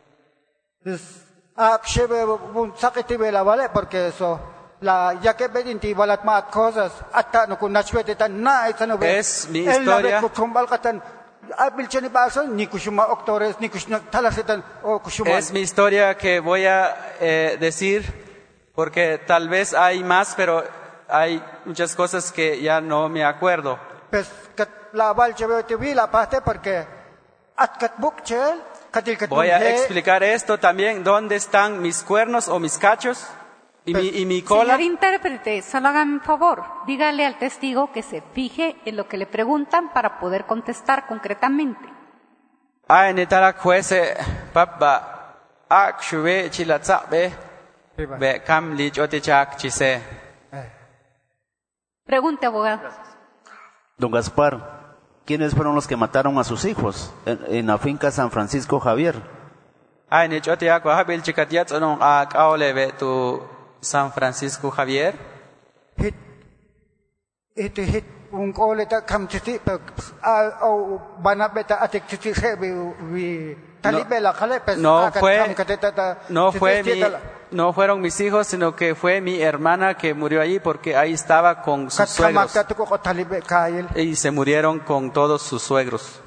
Akshebe bun sakiti vela vale porque eso la ya que bedinti balat mat cosas atta no kun nachwete tan na itano be. Es mi historia. Es mi historia que voy a eh, decir, porque tal vez hay más, pero hay muchas cosas que ya no me acuerdo. Voy a explicar esto también, dónde están mis cuernos o mis cachos y mi, y mi cola. Señor intérprete, solo hágame un favor, dígale al testigo que se fije en lo que le preguntan para poder contestar concretamente. Ay, netarak juece, papa, akshue chilatsabe, be kam lich otichak chise. Pregunte, abogado. Don Gaspar, ¿quiénes fueron los que mataron a sus hijos en, en la finca San Francisco Javier? Ay, ni chotiak wahabil chikatiat onong ak aulebe tu San Francisco Javier. Hit, hit, hit, un coleta cam titi, o banabeta atik titi vi talibela kale. No fue, no fue mi, no fueron mis hijos, sino que fue mi hermana que murió allí porque ahí estaba con sus suegros. Y se murieron con todos sus suegros.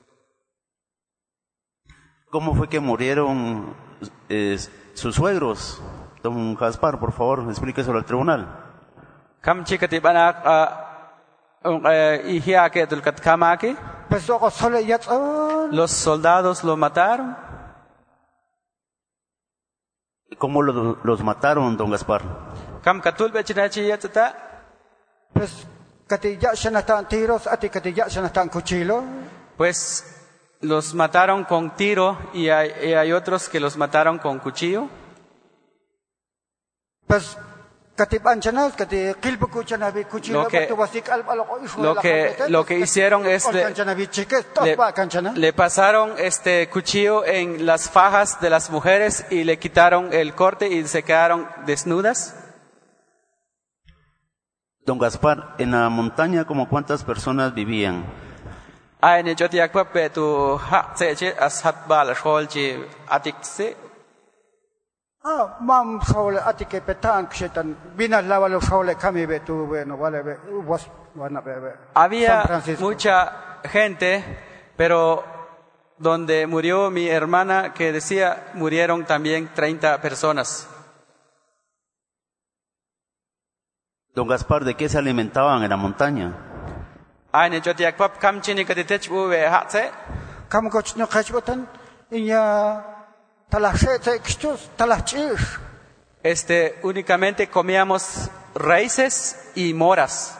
¿Cómo fue que murieron eh, sus suegros? Don Gaspar, por favor, explíqueselo al tribunal. Los soldados lo mataron. ¿Cómo lo, los mataron, don Gaspar? Pues los mataron con tiro y hay, y hay otros que los mataron con cuchillo. Pues lo que, lo que, lo que hicieron es le, le, le pasaron este cuchillo en las fajas de las mujeres y le quitaron el corte y se quedaron desnudas. Don Gaspar, en la montaña, ¿como cuántas personas vivían? Ah, mam saule atike petan kshetan bina lavalo saule kami betu bueno vale was wana bebe. Había mucha gente, pero donde murió mi hermana que decía murieron también treinta personas. Don Gaspar, ¿de qué se alimentaban en la montaña? Ay, chotiak pap kam chini kaditech uwe hatse. Kam kochno kachbotan inya Este, únicamente comíamos raíces y moras.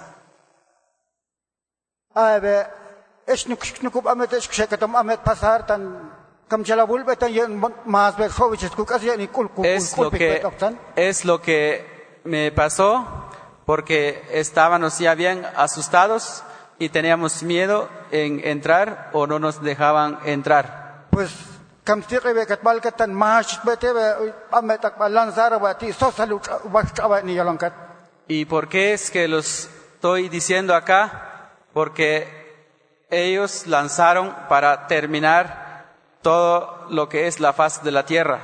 Es lo que, es lo que me pasó, porque estábamos ya bien asustados y teníamos miedo en entrar o no nos dejaban entrar. Pues kamstiqi be kat balkatan mash bete be ametak balanzar bati sosalu bachaba ni yalonkat. ¿Y por qué es que los estoy diciendo acá? Porque ellos lanzaron para terminar todo lo que es la faz de la tierra.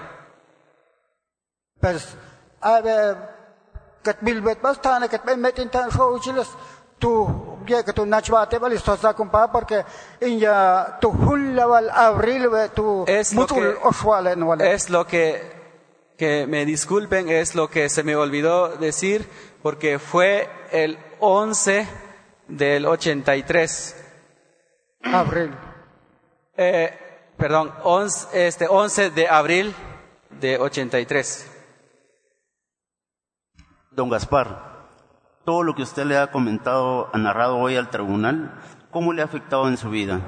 Pues ave kat bilbet bastana kat metin tan fouchilos tu ya que tu nachbate balis tosa compa porque ella tu hulawal abril ve tu es lo que oswalen wala. Es lo que que me disculpen, es lo que se me olvidó decir, porque fue el once del ochenta y tres. Abril. Eh, perdón, once, este once de abril de ochenta y tres. Don Gaspar, todo lo que usted le ha comentado, ha narrado hoy al tribunal, ¿cómo le ha afectado en su vida?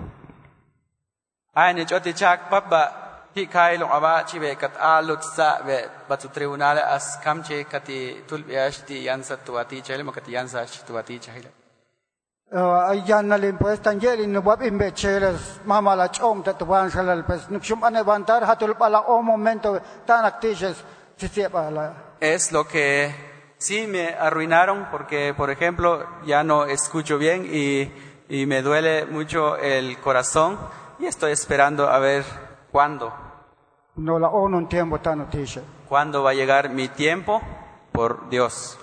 Ay, choti chak papaที่ใครลงอาว่าชีเวกัดอาลุตสะเวบัตุทริบุนาลอัสคัมเชกติทุลเบียชติยันสัตวติเชลมกติยันสัตวติเชลเอ่อยันนั่นเองpues tan yeli no bab imbecheles mama la chom tatuan shalal pues nukshum ane bantar hatul pala o momento tan actiches si se pala. Es lo que sí me arruinaron porque por ejemplo ya no escucho bien y y me duele mucho el corazón y estoy esperando a ver cuándo. No la ono un tiempo tan noticia. ¿Cuándo va a llegar mi tiempo? Por Dios.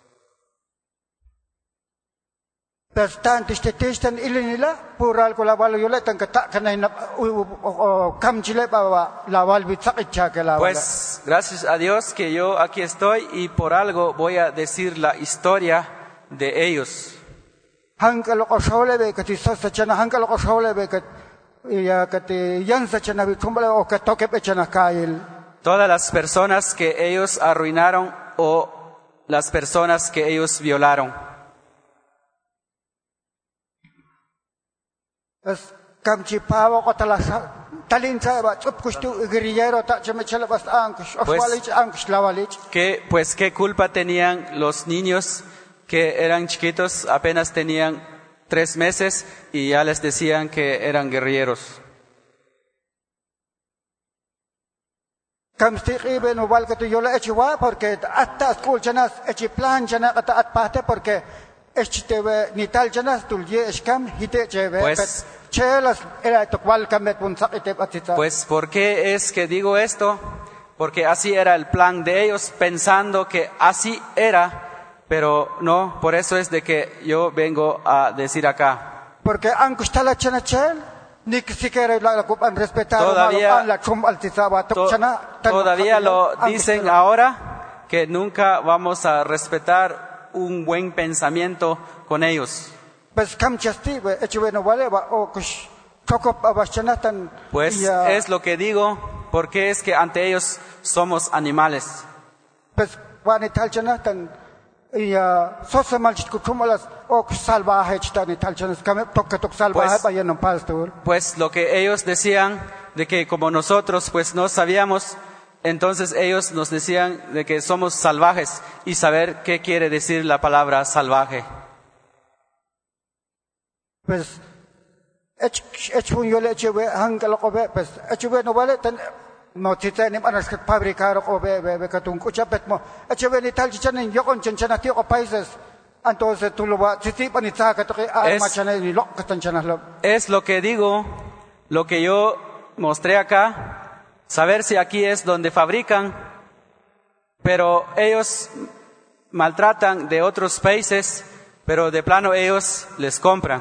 Perstan tistetisten ilinila pural ko la walo yola tan kata kanay na kam chile pa la wal bitsakicha ke la. Pues gracias a Dios que yo aquí estoy y por algo voy a decir la historia de ellos. Hankalo ko shole be kati sosa chana hankalo ko shole be kat todas las personas que ellos arruinaron o las personas que ellos violaron. Pues, ¿qué, pues qué culpa tenían los niños que eran chiquitos, apenas tenían tres meses y ya les decían que eran guerrilleros? Porque hasta school chanas echi plan chana kata at pate porque echtebe nital chanas tulye eskam hite chebe pues chelas era tokwal kamet pun sakite patita. Pues ¿por qué es que digo esto? Porque así era el plan de ellos, pensando que así era. Pero no, por eso es de que yo vengo a decir acá. Porque aunque está la chana chel, ni siquiera la ocupan respetar. Todavía, to, todavía lo dicen ahora que nunca vamos a respetar un buen pensamiento con ellos. Pues es lo que digo, porque es que ante ellos somos animales. Pues y sosa malchit kutumalas o salvaje chitani talchanas kame toka tok salvaje bayan pastor. Pues lo que ellos decían de que como nosotros pues no sabíamos, entonces ellos nos decían de que somos salvajes y saber qué quiere decir la palabra salvaje. Pues ech ech un yo le chewe hangalo kobe pues echuwe no vale tan no tita ni manas kat fabricar ko be be katung kuchapet mo echewe ni tal chichanin yokon chenchana ti ko países entonces tú lo va titi panita ka to ke machana ni lok katan chana lo. Es lo que digo, lo que yo mostré acá, saber si aquí es donde fabrican, pero ellos maltratan de otros países, pero de plano ellos les compran.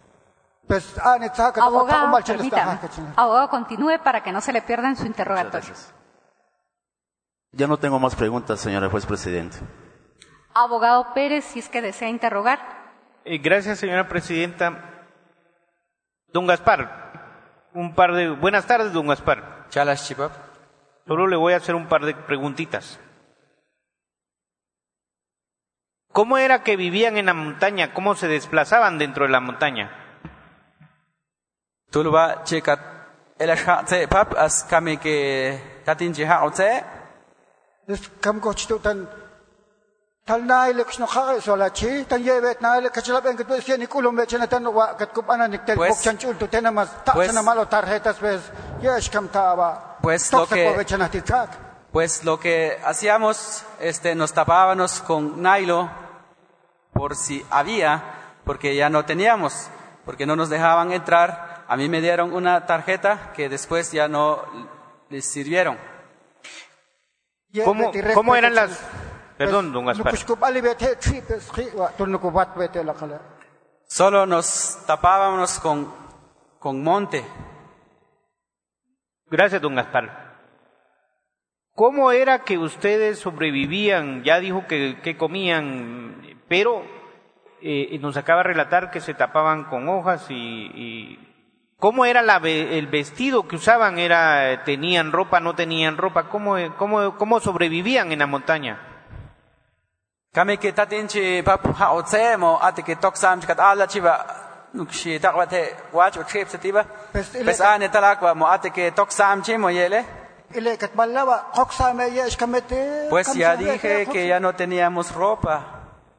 Abogado, permítame. Abogado, continúe para que no se le pierda en su interrogatorio. Ya no tengo más preguntas, señora juez presidente. Abogado Pérez, si es que desea interrogar. Eh, gracias, señora presidenta. Don Gaspar, un par de... Buenas tardes, don Gaspar. Chalas, Chipap. Solo le voy a hacer un par de preguntitas. ¿Cómo era que vivían en la montaña? ¿Cómo se desplazaban dentro de la montaña? Tulba chikat elasha te pap as kami ke tatin jiha ote. This kam ko chitu tan tal nai le kshno kha so la chi tan ye vet nai le kachla ben ke se ni kulum be chena tan wa kat kup ana nik tel bok chan chul tu tenamas ta chana malo tarjetas ves Pues lo que, pues lo que hacíamos, este, nos tapábamos con nylon por si había, porque ya no teníamos, porque no nos dejaban entrar. A mí me dieron una tarjeta que después ya no les sirvieron. ¿Cómo, cómo eran las...? Perdón, don Gaspar. Solo nos tapábamos con, con monte. Gracias, don Gaspar. ¿Cómo era que ustedes sobrevivían? Ya dijo que, que comían, pero eh, nos acaba de relatar que se tapaban con hojas y... y ¿cómo era la, el vestido que usaban? Era, ¿tenían ropa, no tenían ropa? ¿Cómo, cómo, cómo sobrevivían en la montaña? Kami kita tinchi pap haotse mo ate que toxam kat ala chiva nukshi takwate wach o trip sativa pes ane talakwa mo ate que toxam chimo yele. Pues ya dije que ya no teníamos ropa.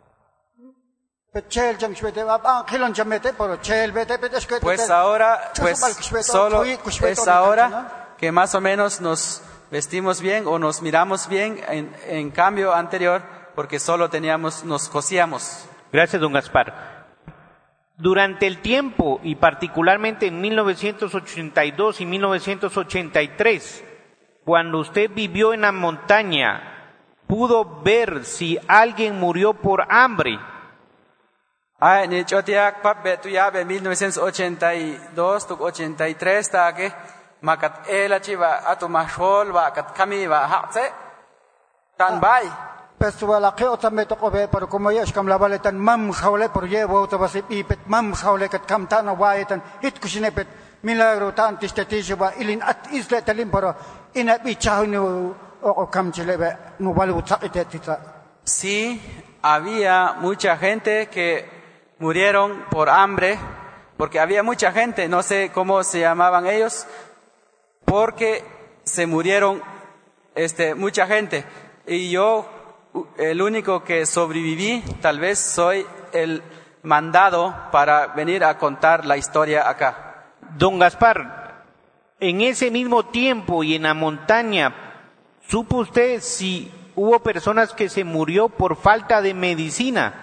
Pues ahora, pues solo es ahora que más o menos nos vestimos bien o nos miramos bien, en, en cambio anterior, porque solo teníamos, nos cosíamos. Gracias, don Gaspar. Durante el tiempo, y particularmente en mil novecientos ochenta y dos y mil novecientos ochenta y tres, cuando usted vivió en la montaña, ¿pudo ver si alguien murió por hambre? Ay, ni chotiak pap betu ya be mil novecientos ochenta y dos tuk ochenta y tres ta que makat ela chiva atu mashol va kat kami va hakse tan bai. Pesuala que otra me tocó ver, pero como ya es como la valetan mam shaule por llevo otra base y pet mam shaule kat kam tan waitan it kushine pet milagro tan tistetijo va ilin at isle talim pero ina bichahu no o kam chilebe no vale utsakiteta. Sí, había mucha gente que murieron por hambre, porque había mucha gente, no sé cómo se llamaban ellos, porque se murieron este, mucha gente. Y yo, el único que sobreviví, tal vez soy el mandado para venir a contar la historia acá. Don Gaspar, en ese mismo tiempo y en la montaña, ¿supo usted si hubo personas que se murió por falta de medicina?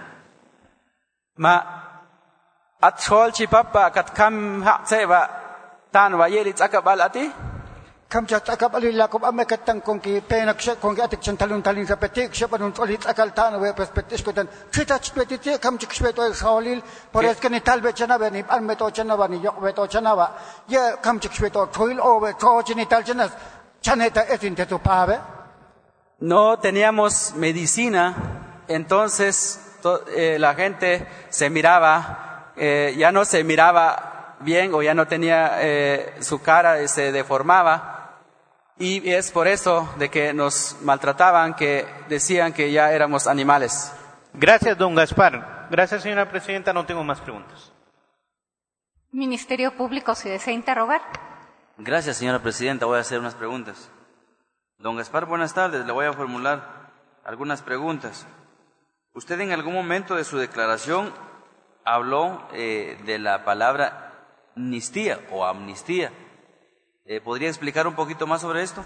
Ma atchol chipapa kat kam ha seba tan wa yelit akabal ati kam chat akabal la ko amekatan kong ki penak she kong atik chantalun talin sa petik she panun tolit akal tan we perspektif ko tan chitach petite kam chik shweto saulil por es que ni tal be chana be ni an meto chana ba ni yok beto chana ba ye kam chik shweto thoil over tho chini tal chana chaneta etin te tu pabe. No teníamos medicina, entonces to, eh, la gente se miraba, eh, ya no se miraba bien o ya no tenía, eh, su cara se deformaba, y es por eso de que nos maltrataban, que decían que ya éramos animales. Gracias, don Gaspar. Gracias, señora presidenta, no tengo más preguntas. Ministerio Público, si desea interrogar. Gracias, señora presidenta, voy a hacer unas preguntas. Don Gaspar, buenas tardes, le voy a formular algunas preguntas. Usted en algún momento de su declaración habló eh, de la palabra amnistía o amnistía. Eh, ¿Podría explicar un poquito más sobre esto?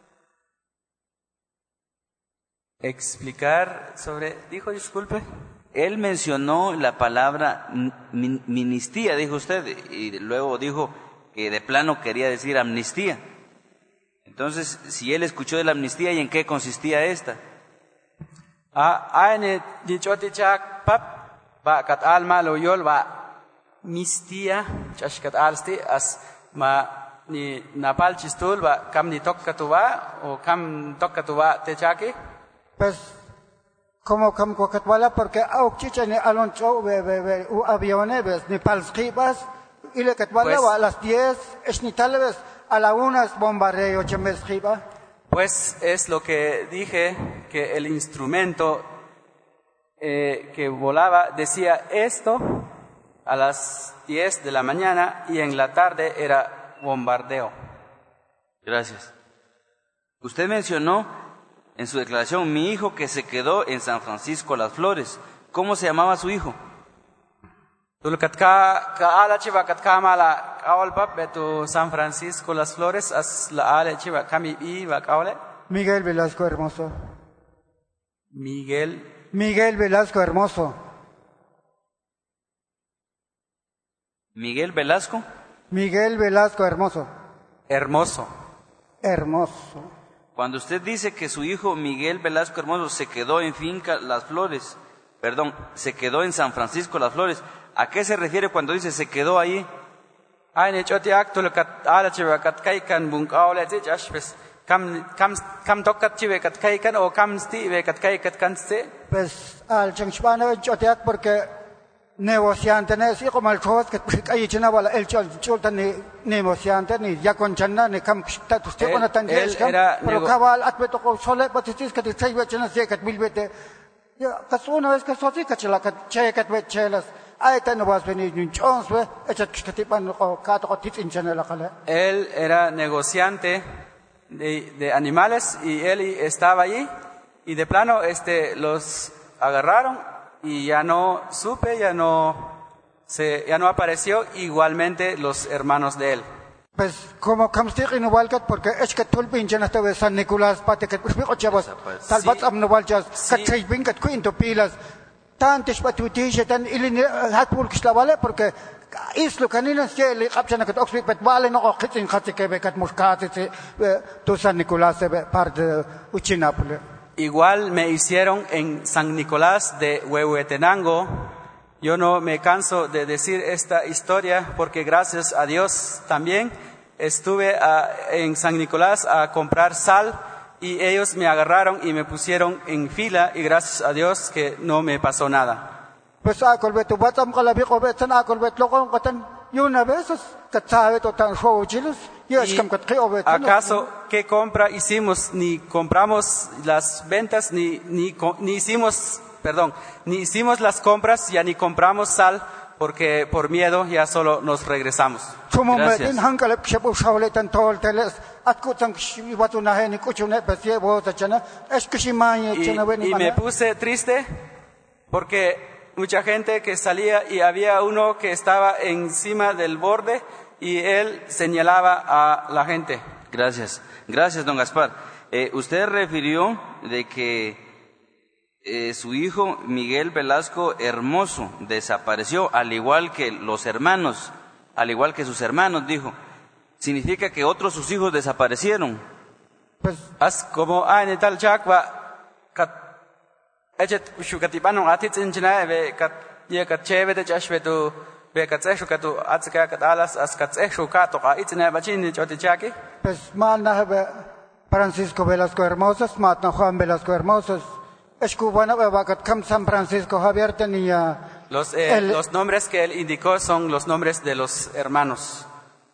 Explicar sobre, dijo, disculpe. Él mencionó la palabra min, ministía, dijo usted, y luego dijo que de plano quería decir amnistía. Entonces, si él escuchó de la amnistía, ¿y en qué consistía esta? Aine dichotichak pap ba kat al malo yol ba mistia chashkat alsti as ma ni napal chistul ba kam ni tokkatuba o kam tokkatuba techaki. Pues como kam kokatwala porque au chichane aloncho be be be u aviones ves ni palskibas y le katwala a las diez es ni tal vez a la una bombardeo chemesquiba. Pues es lo que dije, que el instrumento eh, que volaba decía esto a las diez de la mañana y en la tarde era bombardeo. Gracias. Usted mencionó en su declaración, mi hijo que se quedó en San Francisco Las Flores. ¿Cómo se llamaba su hijo? Tulkatka ka ala chiva katka mala kaolpa betu San Francisco Las Flores as la ale chiva kami i va kaole. Miguel Velasco Hermoso. Miguel. Miguel Velasco Hermoso. Miguel Velasco. Miguel Velasco Hermoso. Hermoso. Hermoso. Cuando usted dice que su hijo Miguel Velasco Hermoso se quedó en Finca Las Flores, perdón, se quedó en San Francisco Las Flores, ¿a qué se refiere cuando dice se quedó ahí? Ay ne choti ak tulkat ala chiva katkai kan bung kaole te jashpes kam kam kam tokkat chive katkai kan o kam sti ve katkai kat kan ste. Pues al changshbana choti ak porque negociante ne si como el chos que hay china wala el chol chol ni negociante ni ya con chana ni kam sta tu ste ona tan él era pero cabal atbeto ko sole batistis que te chaiwe chana se kat bilbete ya kasuna es que sosi que chela que che kat ve chelas ay tan no vas venir ni chons ve echat que te pan ko ka to tit in chana la kala. Él era negociante de, de animales y él estaba allí y de plano este los agarraron y ya no supe, ya no se ya no apareció igualmente los hermanos de él. Pues como kamstik in walkat porque es que tul pinchen hasta de San Nicolás pate que pues bico chavos tal bat am no walchas que tres binkat quinto pilas tantos patutiche tan ilin hatpul kislavale porque islo kanina se le capchana que oxford pet vale no kitchen khatse que bekat muscat to San Nicolás parte uchinapule. Igual me hicieron en San Nicolás de Huehuetenango. Yo no me canso de decir esta historia porque gracias a Dios también estuve a, en San Nicolás a comprar sal y ellos me agarraron y me pusieron en fila y gracias a Dios que no me pasó nada. Pues a colbeto batam kalabi kobetan a colbet lokon katan yuna veces katsabe to tan show chilos. ¿Y acaso qué compra hicimos? Ni compramos las ventas, ni, ni, ni hicimos, perdón, ni hicimos las compras, ya ni compramos sal, porque por miedo ya solo nos regresamos. Gracias. Y, y me puse triste porque mucha gente que salía y había uno que estaba encima del borde y él señalaba a la gente. Gracias, gracias don Gaspar. Eh, usted refirió de que eh, su hijo Miguel Velasco Hermoso desapareció, al igual que los hermanos, al igual que sus hermanos, dijo. ¿Significa que otros sus hijos desaparecieron? Pues, as como ay tal chakwa kat echet shukatipanong atit inchina ve kat ye kat cheve de chashvetu. Pues mal na Francisco Velasco Hermosos, mat na Juan Velasco Hermosos. Es cubano bakat kam San Francisco Javier tenía los eh, el, los nombres que él indicó son los nombres de los hermanos.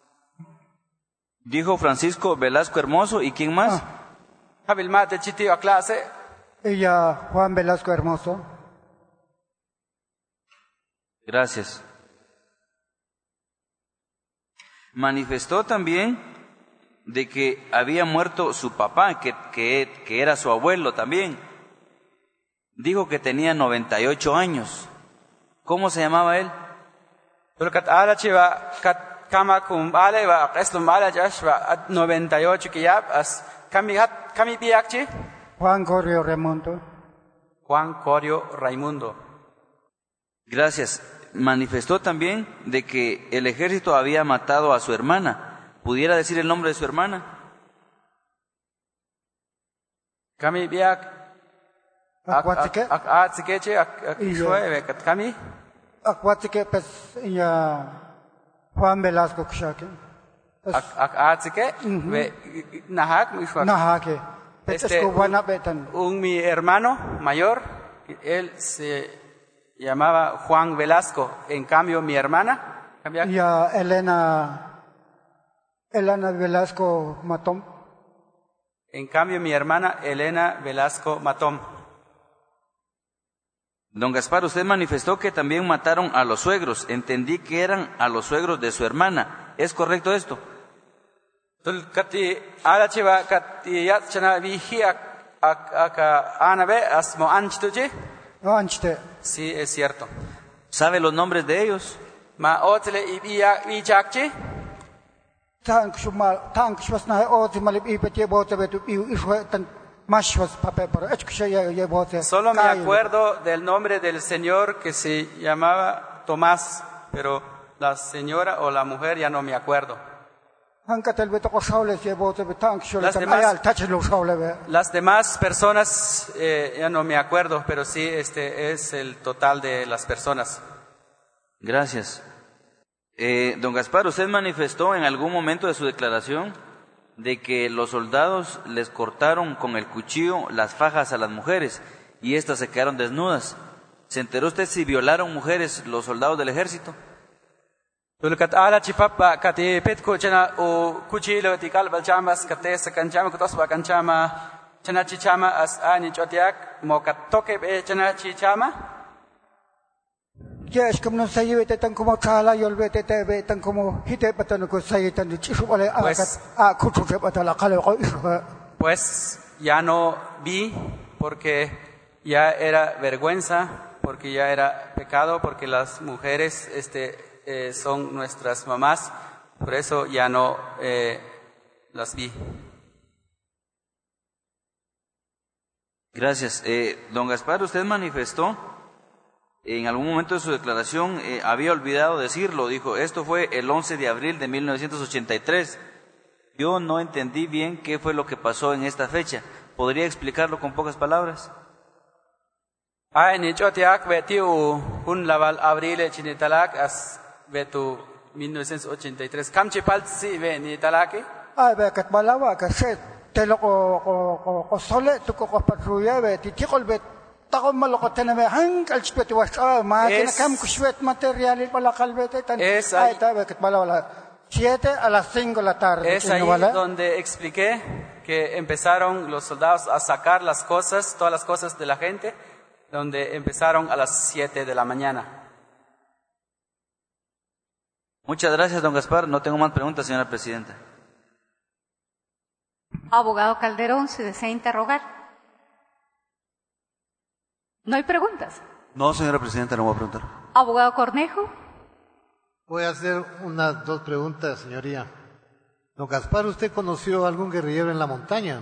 Dijo Francisco Velasco Hermoso y quién más? Javier mate chitio a clase. Ella Juan Velasco Hermoso. Gracias. Manifestó también de que había muerto su papá, que, que, que era su abuelo también. Dijo que tenía noventa y ocho años. ¿Cómo se llamaba él? noventa y ocho que ya Juan Corio Raimundo. Juan Corio Raimundo. Gracias. Manifestó también de que el ejército había matado a su hermana. ¿Pudiera decir el nombre de su hermana? Kami biak Akwatike. Akwatike ak kami. Akwatike pues ya Juan Velasco Kshake. Akwatike ve nahak mishwak. Nahake. Este un mi hermano mayor, él se llamaba Juan Velasco. En cambio, mi hermana... Ya Elena... Elena Velasco Matón. En cambio, mi hermana Elena Velasco Matón. Don Gaspar, usted manifestó que también mataron a los suegros. Entendí que eran a los suegros de su hermana. ¿Es correcto esto? Sí, es cierto. ¿Sabe los nombres de ellos? Ma otele ibia ijakchi. Tan kushmal tan kushwasna oti malib ipet yebote betu ishwe tan mashwas pape por echkushe yebote. Solo me acuerdo del nombre del señor que se llamaba Tomás, pero la señora o la mujer ya no me acuerdo. Las demás, las demás personas eh, ya no me acuerdo, pero sí este es el total de las personas. Gracias. Eh, don Gaspar, usted manifestó en algún momento de su declaración de que los soldados les cortaron con el cuchillo las fajas a las mujeres y éstas se quedaron desnudas. ¿Se enteró usted si violaron mujeres los soldados del ejército? Tulkat ala chipapa kati petko chana o kuchilo tikal balchamas kate sakanchama kutosba kanchama chana chichama as ani chotiak mo katoke be chana chichama. Yes, como no sabe tan como chala y olvete te ve tan como hite patano ko sabe tan chisu vale a a kuchu que patala kale ko. Pues ya no vi porque ya era vergüenza, porque ya era pecado, porque las mujeres este Eh, son nuestras mamás, por eso ya no eh, las vi. Gracias. Eh, don Gaspar, usted manifestó en algún momento de su declaración, eh, había olvidado decirlo, dijo, esto fue el once de abril de mil novecientos ochenta y tres. Yo no entendí bien qué fue lo que pasó en esta fecha. ¿Podría explicarlo con pocas palabras? Ay, ni chotiak betiu un laval abril chinitalak as betu mil novecientos ochenta y tres. Kamchi palsi ve ni talaki? Ay, ve kat balawa ka set telo ko ko ko sole tu ko ko patruya ve ti tikol bet takom maloko tename hang kalspet was ah ma kena kam kushwet material pala kalbete tan ay ta ve kat balawa siete a las cinco de la tarde. Es ahí donde expliqué que empezaron los soldados a sacar las cosas, todas las cosas de la gente, donde empezaron a las siete de la mañana. Muchas gracias, don Gaspar. No tengo más preguntas, señora presidenta. Abogado Calderón, ¿se desea interrogar? ¿No hay preguntas? No, señora presidenta, no voy a preguntar. Abogado Cornejo. Voy a hacer unas dos preguntas, señoría. Don Gaspar, ¿usted conoció a algún guerrillero en la montaña?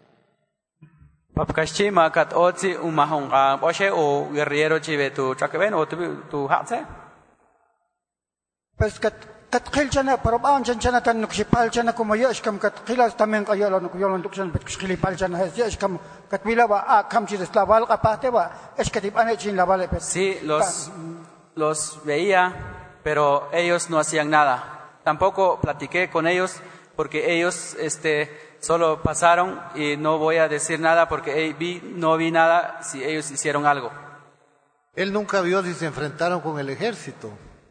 Papkashi makat otsi umahong a boshe o guerrillero chive tu chakaben o tu tu hatse? Pues kat kat khil chana parabaan chan chana tan nuksipal chana como yesh kam kat khilas tamen qayolo nukyolon duksan bet khilipal chana es yesh kam kat wila ba a kam chis laval qapate ba es katib ane chin laval pe. Sí, los los veía, pero ellos no hacían nada. Tampoco platiqué con ellos porque ellos este solo pasaron y no voy a decir nada porque hey, vi no vi nada si ellos hicieron algo. Él nunca vio si se enfrentaron con el ejército.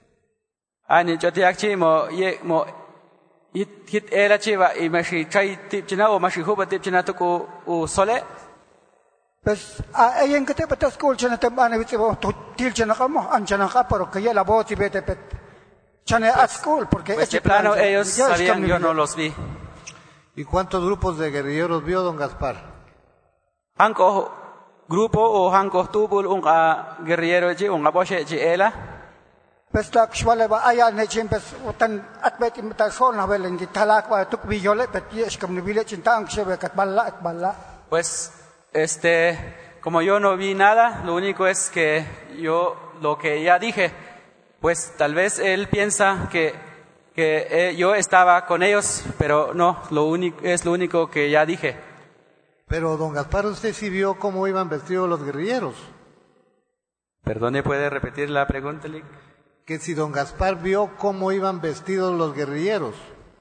Ani chotiakchi mo ye mo it hit era chiva y mashi chai tip china o mashi huba tip china to ko u sole. Pues a ella que te pata school chana te bana vite bo til chana kamo an chana ka pero que ya la boti vete pet chana a school porque este plano ellos sabían, yo no los vi. ¿Y cuántos grupos de guerrilleros vio don Gaspar? Hanko grupo o hanko tubul un guerrillero ji un aboshe ji ela. Pues la xwale ba aya ne chim pues tan atbet imta son na velen di talak ba tuk biole pet yes kam nibile chintang shebe kat balla at balla. Pues este como yo no vi nada, lo único es que yo lo que ya dije, pues tal vez él piensa que que eh, yo estaba con ellos, pero no, lo único es lo único que ya dije. Pero don Gaspar, usted sí vio cómo iban vestidos los guerrilleros. Perdone, ¿puede repetir la pregunta, Lick? Que si don Gaspar vio cómo iban vestidos los guerrilleros.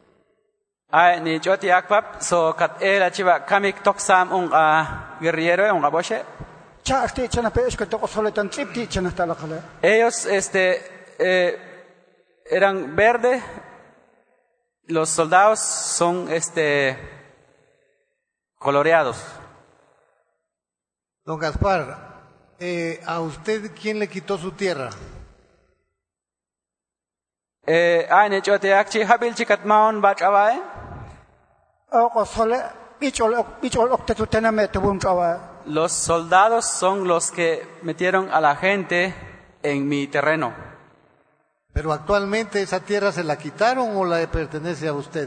Ay, ni choti akpap so kat ela chiva kamik toksam un a guerrillero un aboshe. Cha este chana pe es que to solo tan tripti chana tala khala. Ellos este eh, eran verde. Los soldados son este coloreados. Don Gaspar, eh, ¿a usted quién le quitó su tierra? Eh, ay, chote akchi habil chikat maun bach awai. O sole bichol bichol oktetu tename tubum chawa. Los soldados son los que metieron a la gente en mi terreno. Pero actualmente esa tierra se la quitaron o la pertenece a usted.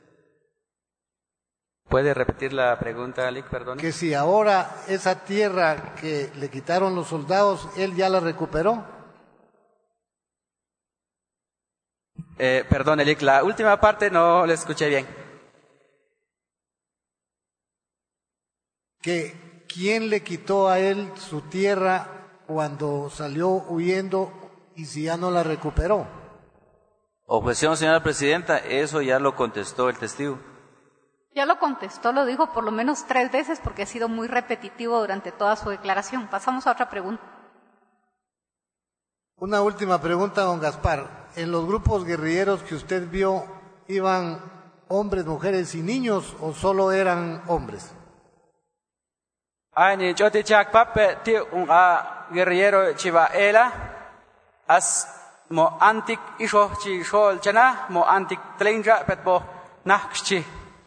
¿Puede repetir la pregunta, Alic? Perdón. Que si ahora esa tierra que le quitaron los soldados, él ya la recuperó. Eh, perdón, Alic, la última parte no la escuché bien. Que quién le quitó a él su tierra cuando salió huyendo y si ya no la recuperó. Objeción, señora presidenta, eso ya lo contestó el testigo. Ya lo contestó, lo dijo por lo menos tres veces porque ha sido muy repetitivo durante toda su declaración. Pasamos a otra pregunta. Una última pregunta, don Gaspar. ¿En los grupos guerrilleros que usted vio iban hombres, mujeres y niños o solo eran hombres? Ani choti chak pape ti un a guerrillero chiva ela as mo antik isho chi shol chana mo antik tlenja petbo nakchi.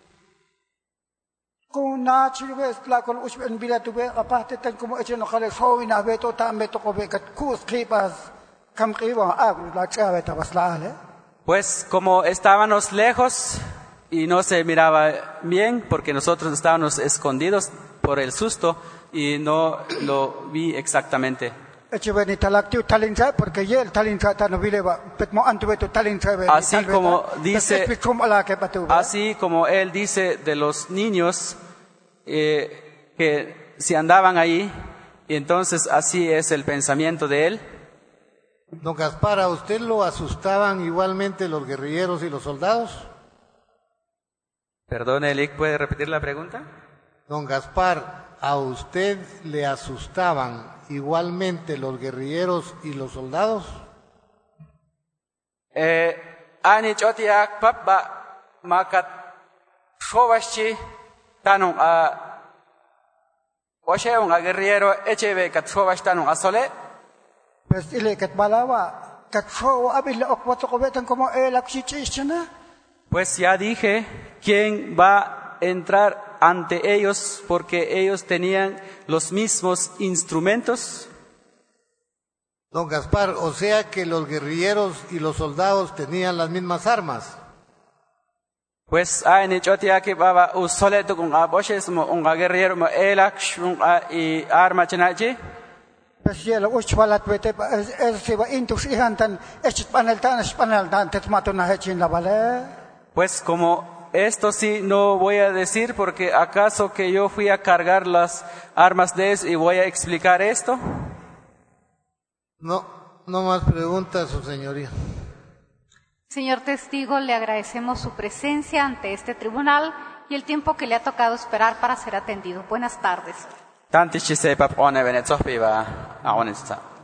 Kung na chiluwe plakol usben bila tuwe aparte tan como eche no khale sowi na beto tam beto ko be kat kus khipas kam khiwa ag la chawe tabasla. Pues como estábamos lejos y no se miraba bien porque nosotros estábamos escondidos por el susto y no lo vi exactamente. Así como dice, así como él dice de los niños eh, que si andaban ahí, y entonces así es el pensamiento de él. Don Gaspar, ¿a usted lo asustaban igualmente los guerrilleros y los soldados? Perdón, Elic, ¿puede repetir la pregunta? Don Gaspar, ¿a usted le asustaban igualmente los guerrilleros y los soldados? Eh, ani chotiak papba makat shovashi tanong a washeung a guerrillero echebe kat shovash tanong a sole. Pues ile kat balawa kat show abil okwato kobetan como el akchichishana. Pues ya dije quién va a entrar ante ellos porque ellos tenían los mismos instrumentos. Don Gaspar, o sea que los guerrilleros y los soldados tenían las mismas armas. Pues hay ni chotia que baba usoleto con aboshes mo un guerrero mo elak un y arma chanachi. Pues ya lo uchwalat vete es se va intus ihantan es paneltan es paneltan tetmato na hechin la vale. Pues como esto sí no voy a decir porque acaso que yo fui a cargar las armas de eso y voy a explicar esto. No, no más preguntas, su señoría. Señor testigo, le agradecemos su presencia ante este tribunal y el tiempo que le ha tocado esperar para ser atendido. Buenas tardes. Tanti chise pap one venetsoh piba a honesta.